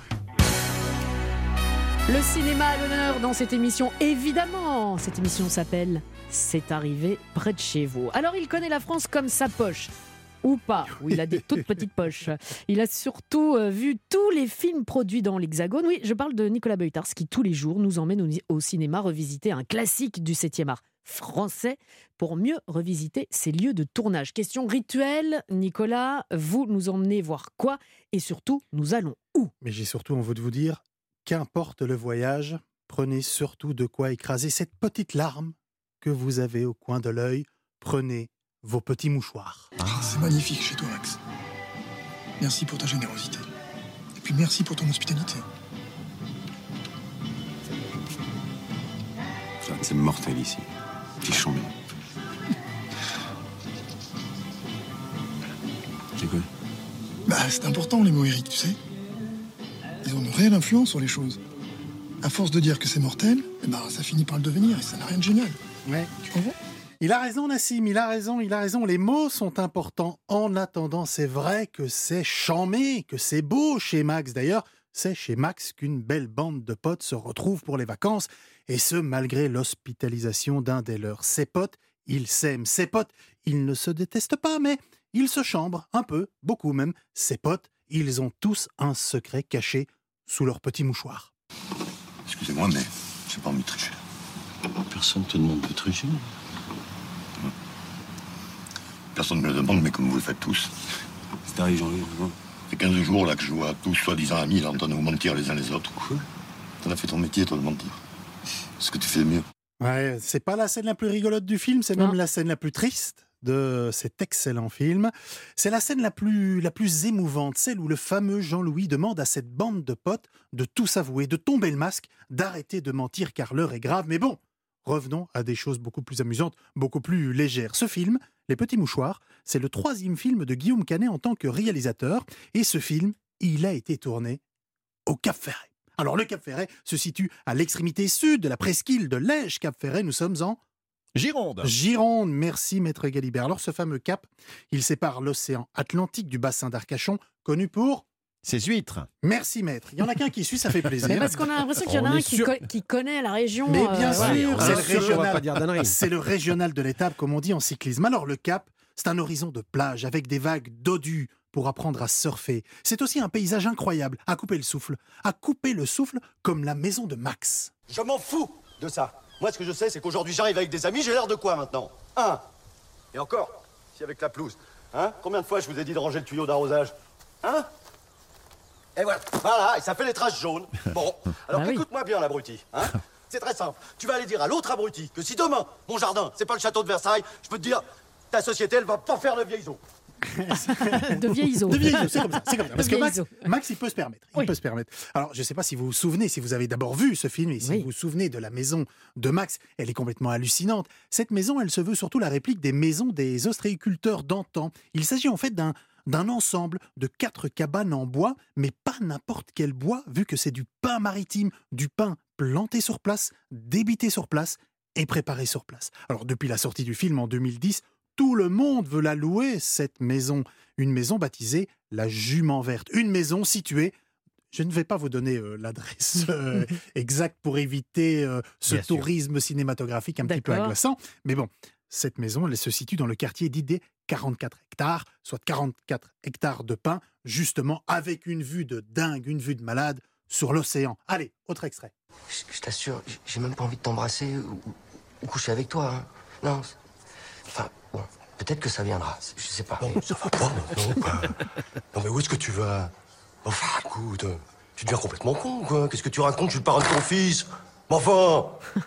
Le cinéma à l'honneur dans cette émission, évidemment. Cette émission s'appelle C'est arrivé près de chez vous. Alors, il connaît la France comme sa poche. Ou pas, ou il a des toutes petites poches. Il a surtout euh, vu tous les films produits dans l'Hexagone. Oui, je parle de Nicolas Beutars qui, tous les jours, nous emmène au, au cinéma revisiter un classique du septième art français pour mieux revisiter ses lieux de tournage. Question rituelle, Nicolas, vous nous emmenez voir quoi et surtout, nous allons où ? Mais j'ai surtout envie de vous dire, qu'importe le voyage, prenez surtout de quoi écraser cette petite larme que vous avez au coin de l'œil. Prenez vos petits mouchoirs. Ah, c'est magnifique chez toi, Max. Merci pour ta générosité. Et puis merci pour ton hospitalité. C'est mortel ici. Petit chambé. C'est quoi ? Bah, c'est important, les mots, Eric, tu sais. Ils ont une réelle influence sur les choses. À force de dire que c'est mortel, eh ben, ça finit par le devenir et ça n'a rien de génial. Ouais. Tu comprends ? Il a raison, Nassim, il a raison, il a raison. Les mots sont importants. En attendant, c'est vrai que c'est charmé, que c'est beau chez Max. D'ailleurs, c'est chez Max qu'une belle bande de potes se retrouve pour les vacances. Et ce, malgré l'hospitalisation d'un des leurs. Ses potes, ils s'aiment. Ses potes, ils ne se détestent pas, mais ils se chambrent un peu, beaucoup même. Ses potes, ils ont tous un secret caché sous leur petit mouchoir. Excusez-moi, mais j'ai pas envie de tricher. Personne te demande de tricher. Personne ne me le demande, mais comme vous le faites tous. C'est arrivé, Jean-Louis. Ça fait quinze jours là que je vois tous soi-disant amis là, en train de vous mentir les uns les autres. Quoi ? T'en as fait ton métier, toi, de mentir. C'est ce que tu fais de mieux. Ouais, c'est pas la scène la plus rigolote du film, c'est Non. même la scène la plus triste de cet excellent film. C'est la scène la plus, la plus émouvante, celle où le fameux Jean-Louis demande à cette bande de potes de tout s'avouer, de tomber le masque, d'arrêter de mentir car l'heure est grave. Mais bon, revenons à des choses beaucoup plus amusantes, beaucoup plus légères. Ce film, Les Petits Mouchoirs, c'est le troisième film de Guillaume Canet en tant que réalisateur. Et ce film, il a été tourné au Cap-Ferret. Alors le Cap-Ferret se situe à l'extrémité sud de la presqu'île de Lège. Cap-Ferret, nous sommes en Gironde. Gironde, merci Maître Galibert. Alors ce fameux cap, il sépare l'océan Atlantique du bassin d'Arcachon, connu pour... Ses huîtres. Merci Maître. Il y en a qu'un qui suit, ça fait plaisir. Mais parce qu'on a l'impression qu'il y en a On un est qui, sûr. co- qui connaît la région. Mais bien euh, sûr, ouais. c'est un le, sûr, on va régional, pas dire d'ânerie. c'est le régional de l'étape, comme on dit en cyclisme. Alors le cap, c'est un horizon de plage avec des vagues dodues pour apprendre à surfer. C'est aussi un paysage incroyable, à couper le souffle. À couper le souffle comme la maison de Max. Je m'en fous de ça. Moi, ce que je sais, c'est qu'aujourd'hui, j'arrive avec des amis, j'ai l'air de quoi maintenant ? Un. Et encore, si avec la pelouse. Hein ? Combien de fois je vous ai dit de ranger le tuyau d'arrosage ? Hein ? Et voilà, voilà, et ça fait les traces jaunes. Bon, alors Bah oui. écoute-moi bien, l'abruti. Hein ? C'est très simple. Tu vas aller dire à l'autre abruti que si demain, mon jardin, c'est pas le château de Versailles, je peux te dire, ta société, elle va pas faire le vieil zoo. De vieilles eaux. De vieilles eaux, c'est comme ça. C'est comme ça. Parce que Max, vieilles Max, il peut se permettre. Il Oui. peut se permettre. Alors, je ne sais pas si vous vous souvenez, si vous avez d'abord vu ce film et si Oui. vous vous souvenez de la maison de Max, elle est complètement hallucinante. Cette maison, elle se veut surtout la réplique des maisons des ostréiculteurs d'antan. Il s'agit en fait d'un d'un ensemble de quatre cabanes en bois, mais pas n'importe quel bois, vu que c'est du pin maritime, du pin planté sur place, débité sur place et préparé sur place. Alors, depuis la sortie du film en deux mille dix, tout le monde veut la louer, cette maison. Une maison baptisée la Jument Verte. Une maison située... Je ne vais pas vous donner euh, l'adresse euh, exacte pour éviter euh, ce Bien sûr. tourisme cinématographique un petit peu D'accord. agaçant. Mais bon, cette maison, elle se situe dans le quartier dit des quarante-quatre hectares, soit quarante-quatre hectares de pin, justement avec une vue de dingue, une vue de malade sur l'océan. Allez, autre extrait. Je, je t'assure, j'ai même pas envie de t'embrasser ou, ou coucher avec toi. Hein. Non, c'est- enfin, bon, peut-être que ça viendra, c'est- je sais pas. Non, ça va pas, non, pas. Non, mais où est-ce que tu vas? Enfin, écoute, tu deviens complètement con, quoi. Qu'est-ce que tu racontes? Je suis le parrain de ton fils. Mais enfin!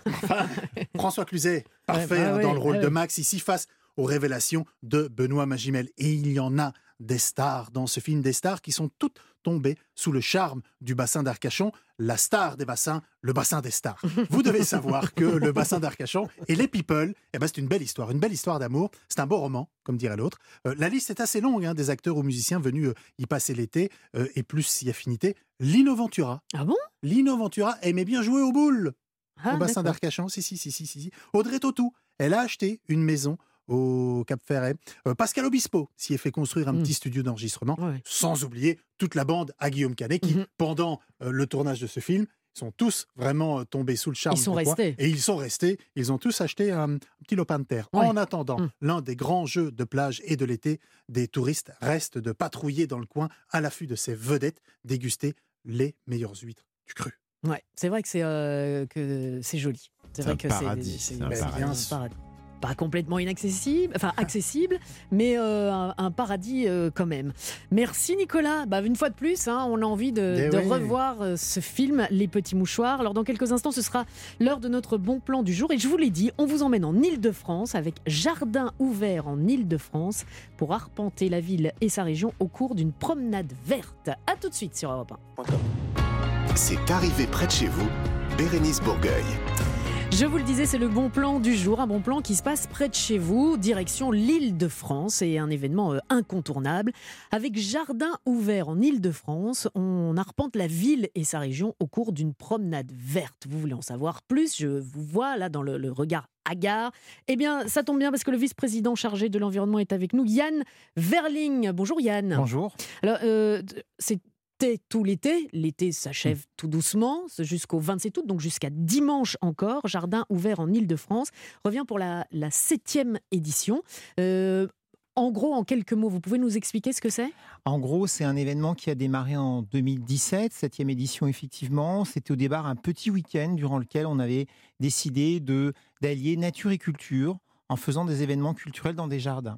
François Cluzet, parfait Ouais, bah hein, ouais, dans le rôle ouais. de Max, ici face aux révélations de Benoît Magimel. Et il y en a des stars dans ce film, des stars qui sont toutes tombées sous le charme du bassin d'Arcachon, la star des bassins, le bassin des stars. Vous devez savoir que le bassin d'Arcachon et les people, eh ben c'est une belle histoire, une belle histoire d'amour. C'est un beau roman, comme dirait l'autre. Euh, la liste est assez longue hein, des acteurs ou musiciens venus euh, y passer l'été euh, et plus si affinité. Lino Ventura. Ah bon? Lino Ventura aimait bien jouer aux boules Ah, au bassin d'accord. d'Arcachon. Si, si, si, si, si, si. Audrey Tautou, elle a acheté une maison au Cap Ferret. Euh, Pascal Obispo s'y est fait construire un Mm. petit studio d'enregistrement, Ouais. sans oublier toute la bande à Guillaume Canet qui, Mhm. pendant euh, le tournage de ce film, sont tous vraiment euh, tombés sous le charme. Ils sont du coin. restés. Et ils sont restés. Ils ont tous acheté un petit lopin de terre. Ouais. En attendant, Mm. l'un des grands jeux de plage et de l'été des touristes reste de patrouiller dans le coin à l'affût de ces vedettes, déguster les meilleures huîtres du cru. Ouais, c'est vrai que c'est euh, que c'est joli. C'est C'est vrai un que paradis, c'est c'est un c'est paradis. un paradis. Pas complètement inaccessible, enfin accessible, mais euh, un, un paradis euh, quand même. Merci Nicolas. Bah, une fois de plus, hein, on a envie de, Eh de oui. revoir euh, ce film, Les Petits Mouchoirs. Alors dans quelques instants, ce sera l'heure de notre bon plan du jour. Et je vous l'ai dit, on vous emmène en Île-de-France avec Jardin ouvert en Île-de-France pour arpenter la ville et sa région au cours d'une promenade verte. A tout de suite sur Europe un. C'est arrivé près de chez vous, Bérénice Bourgueil. Je vous le disais, c'est le bon plan du jour, un bon plan qui se passe près de chez vous, direction l'Île-de-France, et un événement euh, incontournable. Avec Jardin ouvert en Île-de-France, on arpente la ville et sa région au cours d'une promenade verte. Vous voulez en savoir plus? Je vous vois là dans le, le regard hagard. Eh bien, ça tombe bien parce que le vice-président chargé de l'environnement est avec nous, Yann Verling. Bonjour Yann. Bonjour. Alors, euh, c'est C'était tout l'été. L'été s'achève Mmh. tout doucement, c'est jusqu'au vingt-sept août, donc jusqu'à dimanche encore. Jardin ouvert en Île-de-France revient pour la, la septième édition. Euh, en gros, en quelques mots, vous pouvez nous expliquer ce que c'est? En gros, c'est un événement qui a démarré en deux mille dix-sept, septième édition effectivement. C'était au départ un petit week-end durant lequel on avait décidé de, d'allier nature et culture en faisant des événements culturels dans des jardins.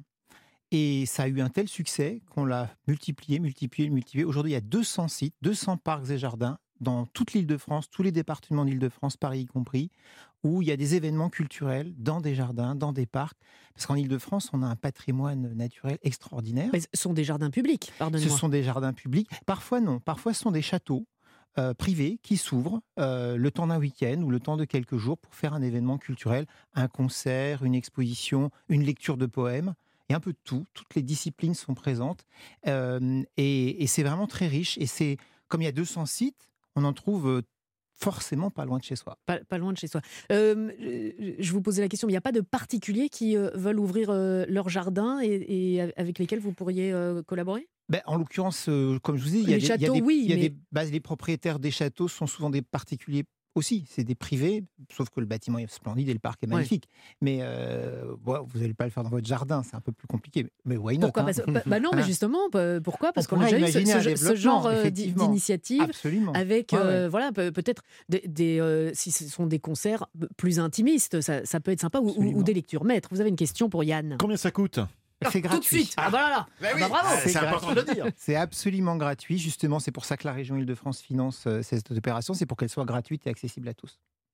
Et ça a eu un tel succès qu'on l'a multiplié, multiplié, multiplié. Aujourd'hui, il y a deux cents sites, deux cents parcs et jardins dans toute l'Île-de-France, tous les départements d'Île-de-France, Paris y compris, où il y a des événements culturels dans des jardins, dans des parcs. Parce qu'en Île-de-France, on a un patrimoine naturel extraordinaire. Mais ce sont des jardins publics, Ce pardonnez-moi. sont des jardins publics. Parfois, non. Parfois, ce sont des châteaux euh, privés qui s'ouvrent euh, le temps d'un week-end ou le temps de quelques jours pour faire un événement culturel, un concert, une exposition, une lecture de poèmes. Il y a un peu de tout, toutes les disciplines sont présentes euh, et, et c'est vraiment très riche. Et c'est comme il y a deux cents sites, on en trouve forcément pas loin de chez soi. Pas, pas loin de chez soi. Euh, je vous posais la question, mais il n'y a pas de particuliers qui euh, veulent ouvrir euh, leur jardin et, et avec lesquels vous pourriez euh, collaborer? Ben, en l'occurrence, euh, comme je vous dis, il y a Les des, il y a châteaux, des- oui, il y a mais- des bases, les propriétaires des châteaux sont souvent des particuliers aussi, c'est des privés, sauf que le bâtiment est splendide et le parc est Ouais. magnifique. Mais euh, bon, vous n'allez pas le faire dans votre jardin, c'est un peu plus compliqué. Mais why not, Pourquoi? hein. Parce- bah, bah non, mais Voilà. justement, p- pourquoi? Parce On qu'on a pourrait déjà eu ce, imaginer un ce- ce développement, genre euh, d'i- effectivement. d'initiative Absolument. avec, Ouais, euh, ouais. voilà, pe- peut-être des, des, euh, si ce sont des concerts plus intimistes, ça, ça peut être sympa, ou, ou- ou Absolument. des lectures maîtres. Vous avez une question pour Yann? Combien ça coûte? C'est gratuit. Tout de suite. Ah bah là là. Mais Ah oui, bah bravo. c'est important de le dire. C'est absolument gratuit. Justement, c'est pour ça que la région Île-de-France finance euh, cette opération. C'est pour qu'elle soit gratuite et accessible à tous.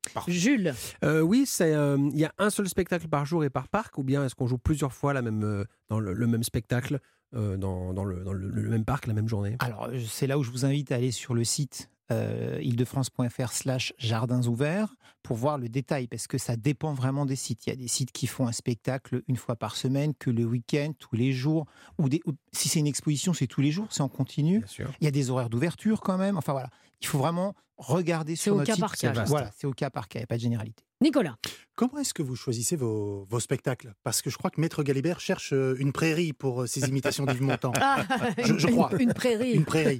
Jules. Euh, oui, c'est euh, il y a un seul spectacle par jour et par parc, ou bien est-ce qu'on joue plusieurs fois la même, euh, dans le, le même spectacle, euh, dans, dans, le, dans le, le même parc, la même journée? Alors, c'est là où je vous invite à aller sur le site euh, île-de-france.fr slash jardins ouverts pour voir le détail, parce que ça dépend vraiment des sites. Il y a des sites qui font un spectacle une fois par semaine, que le week-end, tous les jours, ou, des, ou si c'est une exposition, c'est tous les jours, c'est en continu. Il y a des horaires d'ouverture quand même. Enfin voilà, il faut vraiment regarder sur notre site. C'est au cas par cas. Voilà, c'est au cas par cas, il n'y a pas de généralité. Nicolas. Comment est-ce que vous choisissez vos, vos spectacles? Parce que je crois que Maître Galibert cherche une prairie pour ses imitations d'Yves Montand. Ah, je, je crois. Une, une prairie. Une prairie.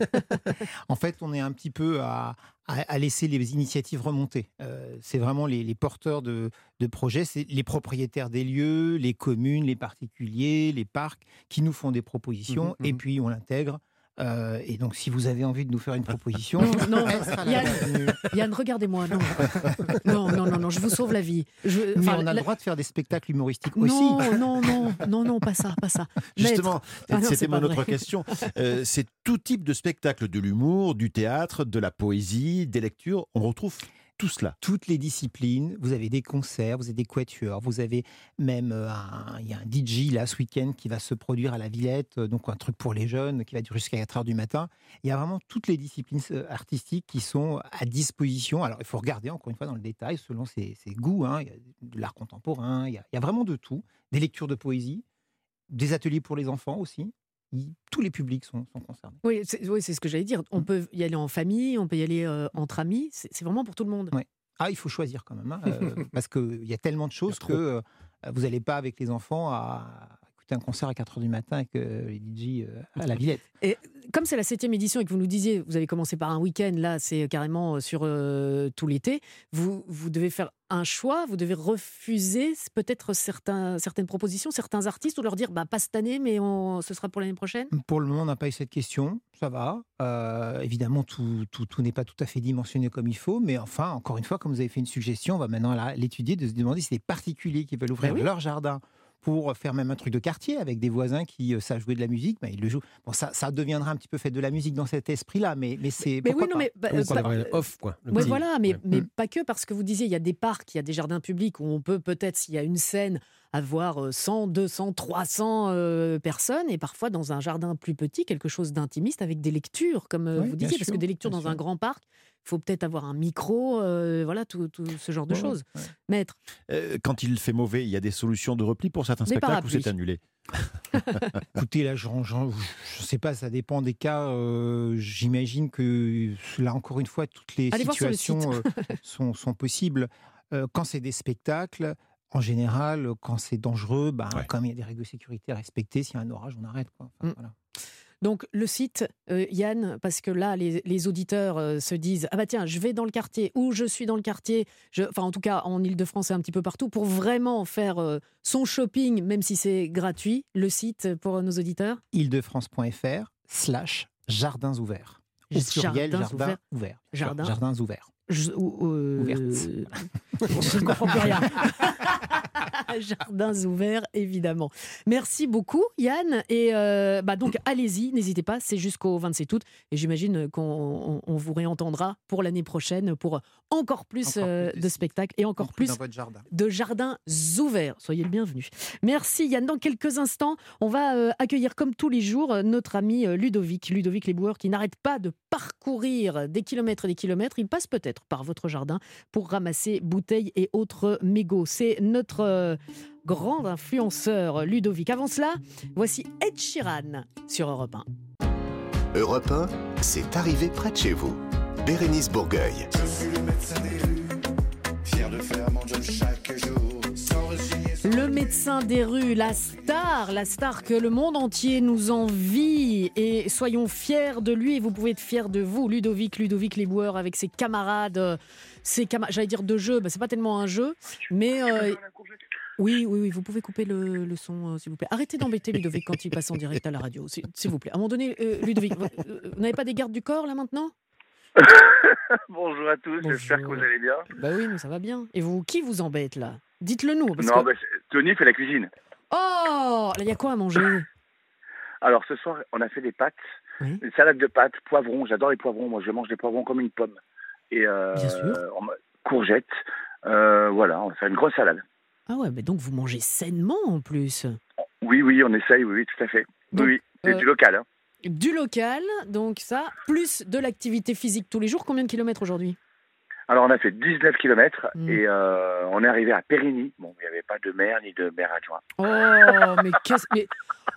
En fait, on est un petit peu à, à, à laisser les initiatives remonter. Euh, c'est vraiment les, les porteurs de, de projets, c'est les propriétaires des lieux, les communes, les particuliers, les parcs qui nous font des propositions Mmh, et mmh. puis on l'intègre. Euh, et donc, si vous avez envie de nous faire une proposition, Non, non. elle sera la Yann, bienvenue. Yann, regardez-moi. Non. non, non, non, non, je vous sauve la vie. Je, Mais enfin, on a la- le droit de faire des spectacles humoristiques non, aussi. non, non, non, non, pas ça, pas ça. Justement, Maître. Ah non, c'était c'est mon pas autre vrai. question. Euh, c'est tout type de spectacle, de l'humour, du théâtre, de la poésie, des lectures. On retrouve tout cela. Toutes les disciplines, vous avez des concerts, vous avez des quatuors, vous avez même euh, un, il y a un D J là ce week-end qui va se produire à la Villette, euh, donc un truc pour les jeunes qui va durer jusqu'à quatre heures du matin. Il y a vraiment toutes les disciplines euh, artistiques qui sont à disposition. Alors il faut regarder encore une fois dans le détail selon ses, ses goûts. Hein. Il y a de l'art contemporain, il y, a, il y a vraiment de tout. Des lectures de poésie, des ateliers pour les enfants aussi. Il- tous les publics sont, sont concernés. Oui, c'est oui, c'est ce que j'allais dire. On peut y aller en famille, on peut y aller euh, entre amis. C'est c'est vraiment pour tout le monde. Ouais. Ah, il faut choisir quand même, hein, euh, parce qu'il y a tellement de choses que euh, vous n'allez pas avec les enfants à écouter un concert à quatre heures du matin avec euh, les D J euh, à la Villette. Et comme c'est la septième édition et que vous nous disiez, vous avez commencé par un week-end, là c'est carrément sur euh, tout l'été, vous, vous devez faire un choix, vous devez refuser peut-être certains, certaines propositions, certains artistes, ou leur dire bah, pas cette année, mais on, ce sera pour l'année prochaine. Pour le moment, on n'a pas eu cette question, ça va. Euh, évidemment, tout, tout, tout n'est pas tout à fait dimensionné comme il faut, mais enfin, encore une fois, comme vous avez fait une suggestion, on va maintenant là, l'étudier, de se demander si les particuliers qui veulent ouvrir Ben oui. leur jardin pour faire même un truc de quartier avec des voisins qui euh, savent jouer de la musique, ben, ils le jouent. Bon, ça, ça deviendra un petit peu fait de la musique dans cet esprit-là, mais, mais c'est Mais pourquoi oui, non, pas. mais bah, Oui, qu'on bah, appelle off, quoi. Le ouais, petit- voilà, mais, ouais. mais Mm. pas que, parce que vous disiez, il y a des parcs, il y a des jardins publics où on peut peut-être, s'il y a une scène, avoir euh, cent, deux cents, trois cents euh, personnes, et parfois dans un jardin plus petit, quelque chose d'intimiste avec des lectures, comme euh, Oui, vous bien disiez, parce sûr, que des lectures bien dans sûr. un grand parc, il faut peut-être avoir un micro, euh, voilà, tout, tout ce genre de Ouais, choses. ouais. Maître, Euh, quand il fait mauvais, il y a des solutions de repli pour certains Des spectacles ou parapluies. c'est annulé? Écoutez, là, je ne sais pas, ça dépend des cas. euh, J'imagine que, là, encore une fois, toutes les Allez voir sur le situations euh, sont, sont possibles. Euh, quand c'est des spectacles, en général, quand c'est dangereux, bah, Ouais. quand il y a des règles de sécurité à respecter, s'il y a un orage, on arrête. Quoi. Enfin, Mm. voilà. donc le site, euh, Yann, parce que là, les, les auditeurs euh, se disent ah bah tiens, je vais dans le quartier, ou je suis dans le quartier, je, enfin en tout cas en Ile-de-France et un petit peu partout, pour vraiment faire euh, son shopping, même si c'est gratuit. Le site pour nos auditeurs. île-de-france.fr slash jardins ouverts. Au pluriel, Jardins jardins ouverts. ouverts. Jardins. Jardins ouverts. Je, ou- euh, Ouvertes. je ne comprends plus rien. Jardins ouverts, évidemment. Merci beaucoup, Yann. Et euh, bah donc, allez-y, n'hésitez pas, c'est jusqu'au vingt-sept août. Et j'imagine qu'on on- on vous réentendra pour l'année prochaine pour encore plus, Encore euh, plus de spectacles et encore plus dans votre jardin. de jardins ouverts. Soyez le bienvenu. Merci Yann. Dans quelques instants, on va euh, accueillir comme tous les jours euh, notre ami euh, Ludovic, Ludovic Lesboueurs, qui n'arrête pas de parcourir des kilomètres et des kilomètres. Il passe peut-être par votre jardin pour ramasser bouteilles et autres mégots. C'est notre euh, grand influenceur Ludovic. Avant cela, voici Ed Sheeran sur Europe un. Europe un, c'est arrivé près de chez vous. Bérénice Bourgueil. Je suis le médecin des rues, fier de faire mon job chaque jour. Sans resigner, sans Le médecin des rues, la star, la star que le monde entier nous envie, et soyons fiers de lui, et vous pouvez être fiers de vous, Ludovic, Ludovic Lesboueurs, avec ses camarades, euh, ses cama- j'allais dire de jeu, bah, c'est pas tellement un jeu, mais euh, oui, oui, oui, vous pouvez couper le, le son, euh, s'il vous plaît. Arrêtez d'embêter Ludovic quand il passe en direct à la radio, s'il s'il vous plaît. À un moment donné, euh, Ludovic, vous, euh, vous n'avez pas des gardes du corps là maintenant? Bonjour à tous, j'espère que vous allez bien. Bah oui, nous ça va bien. Et vous, qui vous embête là? Dites-le nous. Parce Non, que... bah, c'est- Tony fait la cuisine. Oh, là il y a quoi à manger? Alors ce soir, on a fait des pâtes, Oui. une salade de pâtes, poivrons. J'adore les poivrons. Moi, je mange les poivrons comme une pomme. Et euh, Bien sûr. on m'a- courgettes. Euh, voilà, on va faire une grosse salade. Ah ouais, mais donc vous mangez sainement en plus. Oui, oui, on essaye, oui, oui, tout à fait. Donc, oui, oui, c'est euh, du local. Hein. Du local, donc ça, plus de l'activité physique tous les jours. Combien de kilomètres aujourd'hui? Alors, on a fait dix-neuf kilomètres Mm. et euh, on est arrivé à Périgny. Bon, il n'y avait pas de maire ni de maire adjoint. Oh, mais qu'est-ce... Mais...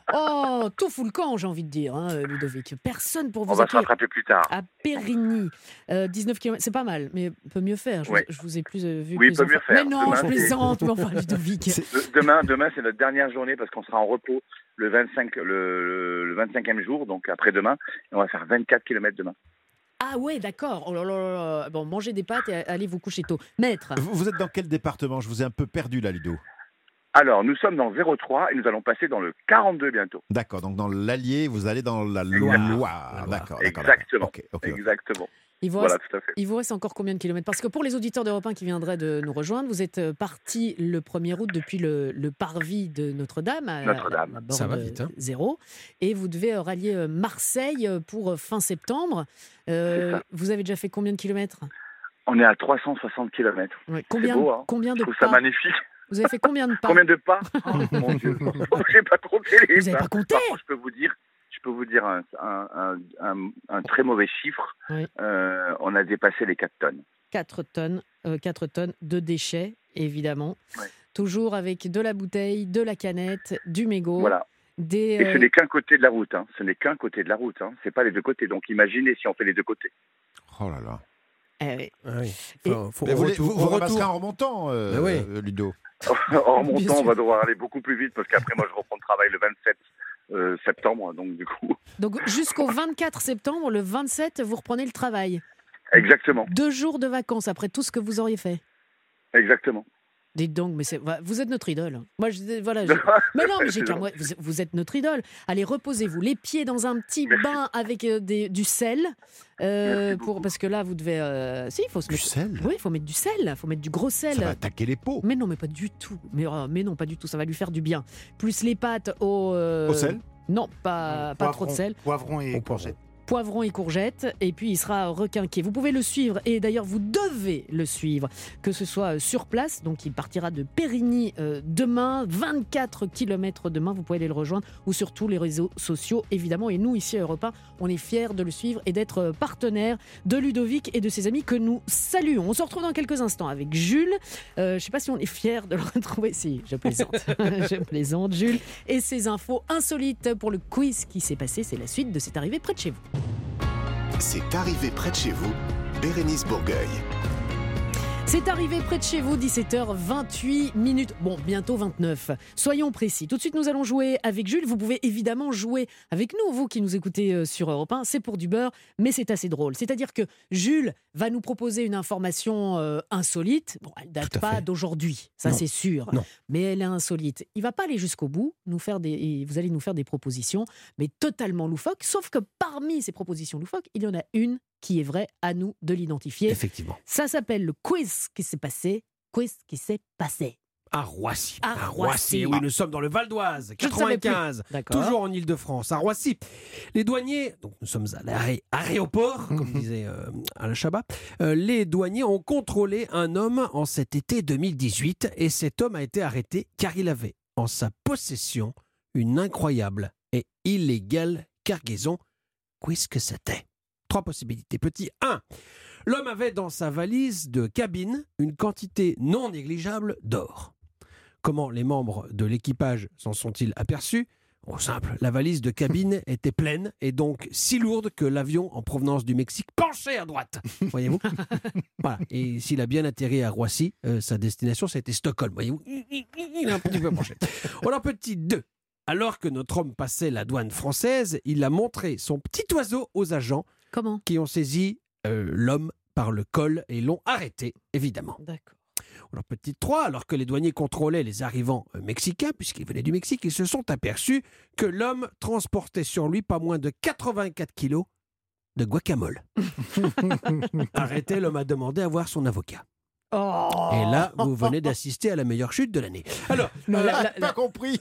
Oh, tout fout le camp, j'ai envie de dire, hein, Ludovic. Personne pour vous On va se accueillir rattraper plus tard. à Périgny. Euh, dix-neuf kilomètres, c'est pas mal, mais peut mieux faire. Je, Ouais. vous, je vous ai plus euh, vu. Oui, plus peut en mieux fa- faire. Mais non, Demain, je c'est- plaisante, mais enfin, Ludovic. De- Demain, demain c'est notre dernière journée parce qu'on sera en repos le vingt-cinq, le, le vingt-cinquième jour, donc après-demain. Et on va faire vingt-quatre kilomètres demain. Ah ouais, d'accord. Oh là là là là. Bon, mangez des pâtes et allez vous coucher tôt. Maître. Vous, vous êtes dans quel département? Je vous ai un peu perdu là, Ludo. Alors, nous sommes dans zéro trois et nous allons passer dans le quarante-deux bientôt. D'accord, donc dans l'Allier, vous allez dans la Loire. Loire. D'accord, d'accord, Exactement. d'accord. Ok, ok, ok. Exactement. Il vous, Voilà, reste, tout à fait. il vous reste encore combien de kilomètres? Parce que pour les auditeurs d'Europe un qui viendraient de nous rejoindre, vous êtes parti le premier août depuis le, le parvis de Notre-Dame, à, Notre-Dame. à bord Ça va de vite, hein. zéro, et vous devez euh, rallier euh, Marseille euh, pour euh, fin septembre. Euh, C'est ça. vous avez déjà fait combien de kilomètres? On est à trois cent soixante kilomètres. Ouais, C'est combien, beau, hein. combien de Je trouve ça pas magnifique. Vous avez fait combien de pas? Combien de pas? Oh, mon Dieu. J'ai pas compté les Vous avez pas. pas compté? Par contre, je peux vous dire, je peux vous dire un, un, un, un, un très mauvais chiffre. Oui. Euh, on a dépassé les quatre tonnes. quatre tonnes, euh, quatre tonnes de déchets, évidemment. Ouais. Toujours avec de la bouteille, de la canette, du mégot. Voilà. Des, Et ce euh, n'est qu'un côté de la route. Hein. Ce n'est qu'un côté de la route. Hein. C'est pas les deux côtés. Donc imaginez si on fait les deux côtés. Oh là là. eh oui. Ah oui. Et- Enfin, faut- Mais au vous, retour- vous, vous au repasserez retour- en remontant, euh, Ben oui. euh, Ludo. En Bien montant, sûr. on va devoir aller beaucoup plus vite parce qu'après, moi, je reprends le travail le vingt-sept euh, septembre. Donc, du coup, Donc jusqu'au vingt-quatre septembre, le vingt-sept, vous reprenez le travail. exactement. Deux jours de vacances après tout ce que vous auriez fait. Exactement. Dites donc, mais c'est, va- vous êtes notre idole. Moi, je, voilà. je- mais non, mais j'ai qu'à moi, vous, vous êtes notre idole. Allez, reposez-vous, les pieds dans un petit Merci. bain avec euh, des- du sel, euh, Merci pour beaucoup. parce que là, vous devez. euh, si, il faut se Du mettre. sel? Oui, il faut mettre du sel. Il faut mettre du gros sel. Ça va attaquer les peaux. Mais non, mais pas du tout. Mais, oh, mais non, pas du tout. Ça va lui faire du bien. Plus les pâtes au. euh, Au sel? Non, pas, pas trop de sel. Poivron et Au poivron. courgettes. Poivron et courgettes, et puis il sera requinqué. Vous pouvez le suivre, et d'ailleurs vous devez le suivre, que ce soit sur place, donc il partira de Périgny euh, demain, vingt-quatre kilomètres demain, vous pouvez aller le rejoindre, ou sur tous les réseaux sociaux, évidemment. Et nous, ici à Europe un, on est fiers de le suivre et d'être partenaire de Ludovic et de ses amis que nous saluons. On se retrouve dans quelques instants avec Jules. Euh, je ne sais pas si on est fiers de le retrouver. Si, je plaisante. je plaisante. Jules et ses infos insolites pour le quiz qui s'est passé. C'est la suite de C'est arrivé près de chez vous. C'est arrivé près de chez vous, Bérénice Bourgueil. C'est arrivé près de chez vous, dix-sept heures vingt-huit minutes. Bon, bientôt vingt-neuf. Soyons précis. Tout de suite, nous allons jouer avec Jules. Vous pouvez évidemment jouer avec nous, vous qui nous écoutez euh, sur Europe un. C'est pour du beurre, mais c'est assez drôle. C'est-à-dire que Jules va nous proposer une information euh, insolite. Bon, elle date Tout à pas fait. d'aujourd'hui, ça Non. c'est sûr. Non. Mais elle est insolite. Il va pas aller jusqu'au bout. Nous faire des, et vous allez nous faire des propositions, mais totalement loufoques. Sauf que parmi ces propositions loufoques, il y en a une qui est vraie, à nous de l'identifier. Effectivement. Ça s'appelle le quiz qui s'est passé. Quiz qui s'est passé. À Roissy. À Roissy. Oui, nous sommes dans le Val d'Oise, Je ne savais plus. quatre-vingt-quinze. D'accord. Toujours en Île-de-France, à Roissy. Les douaniers, donc nous sommes à l'arrêt- aéroport, comme disait euh, Alain Chabat, euh, les douaniers ont contrôlé un homme en cet été deux mille dix-huit et cet homme a été arrêté car il avait en sa possession une incroyable et illégale cargaison. Qu'est-ce que c'était? Trois possibilités. Petit un. L'homme avait dans sa valise de cabine une quantité non négligeable d'or. Comment les membres de l'équipage s'en sont-ils aperçus? Oh, simple, la valise de cabine était pleine et donc si lourde que l'avion en provenance du Mexique penchait à droite. Voyez-vous? Voilà. Et s'il a bien atterri à Roissy, euh, sa destination c'était Stockholm. Voyez-vous? Il a un petit peu penché. Alors petit deux. Alors que notre homme passait la douane française, il a montré son petit oiseau aux agents. Comment? Qui ont saisi euh, l'homme par le col et l'ont arrêté, évidemment. D'accord. Alors, petit trois, alors que les douaniers contrôlaient les arrivants euh, mexicains, puisqu'ils venaient du Mexique, ils se sont aperçus que l'homme transportait sur lui pas moins de quatre-vingt-quatre kilos de guacamole. Arrêté, l'homme a demandé à voir son avocat. Oh. Et là, vous venez d'assister à la meilleure chute de l'année. Alors, Non, euh, là, la- pas compris.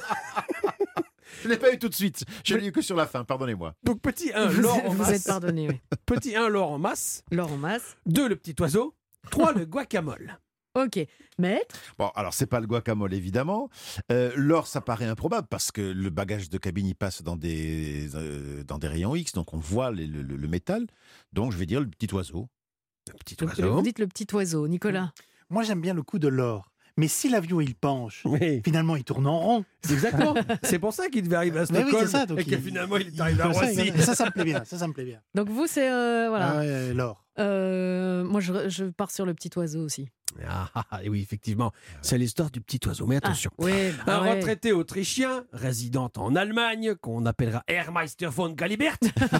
Je ne l'ai pas eu tout de suite. Je l'ai eu que sur la fin, pardonnez-moi. donc petit un, Vous, l'or en vous masse. êtes pardonné, oui. Petit un, l'or en masse. L'or en masse. deux, le petit oiseau. trois, le guacamole. Ok, maître. Bon, alors c'est pas le guacamole évidemment. Euh, l'or, ça paraît improbable parce que le bagage de cabine il passe dans des euh, dans des rayons X, donc on voit les- le, le- le métal. Donc je vais dire le petit oiseau. Le petit Donc, vous dites le petit oiseau, Nicolas. Moi, j'aime bien le coup de l'or. Mais si l'avion il penche, finalement il tourne en rond. Exactement. C'est pour ça qu'il devait arriver à Mais oui, Stockholm c'est ça, donc et que il- finalement il est arrivé à il- ça, Roissy. ça, ça me plaît bien. Ça, ça me plaît bien. Donc vous, c'est euh, voilà. Ah ouais, l'or. Euh, moi, je, je pars sur le petit oiseau aussi. Ah, ah, ah, et oui, effectivement, c'est l'histoire du petit oiseau. Mais attention, Ah, ouais, bah un ouais. retraité autrichien résidant en Allemagne, qu'on appellera Herrmeister von Galibert,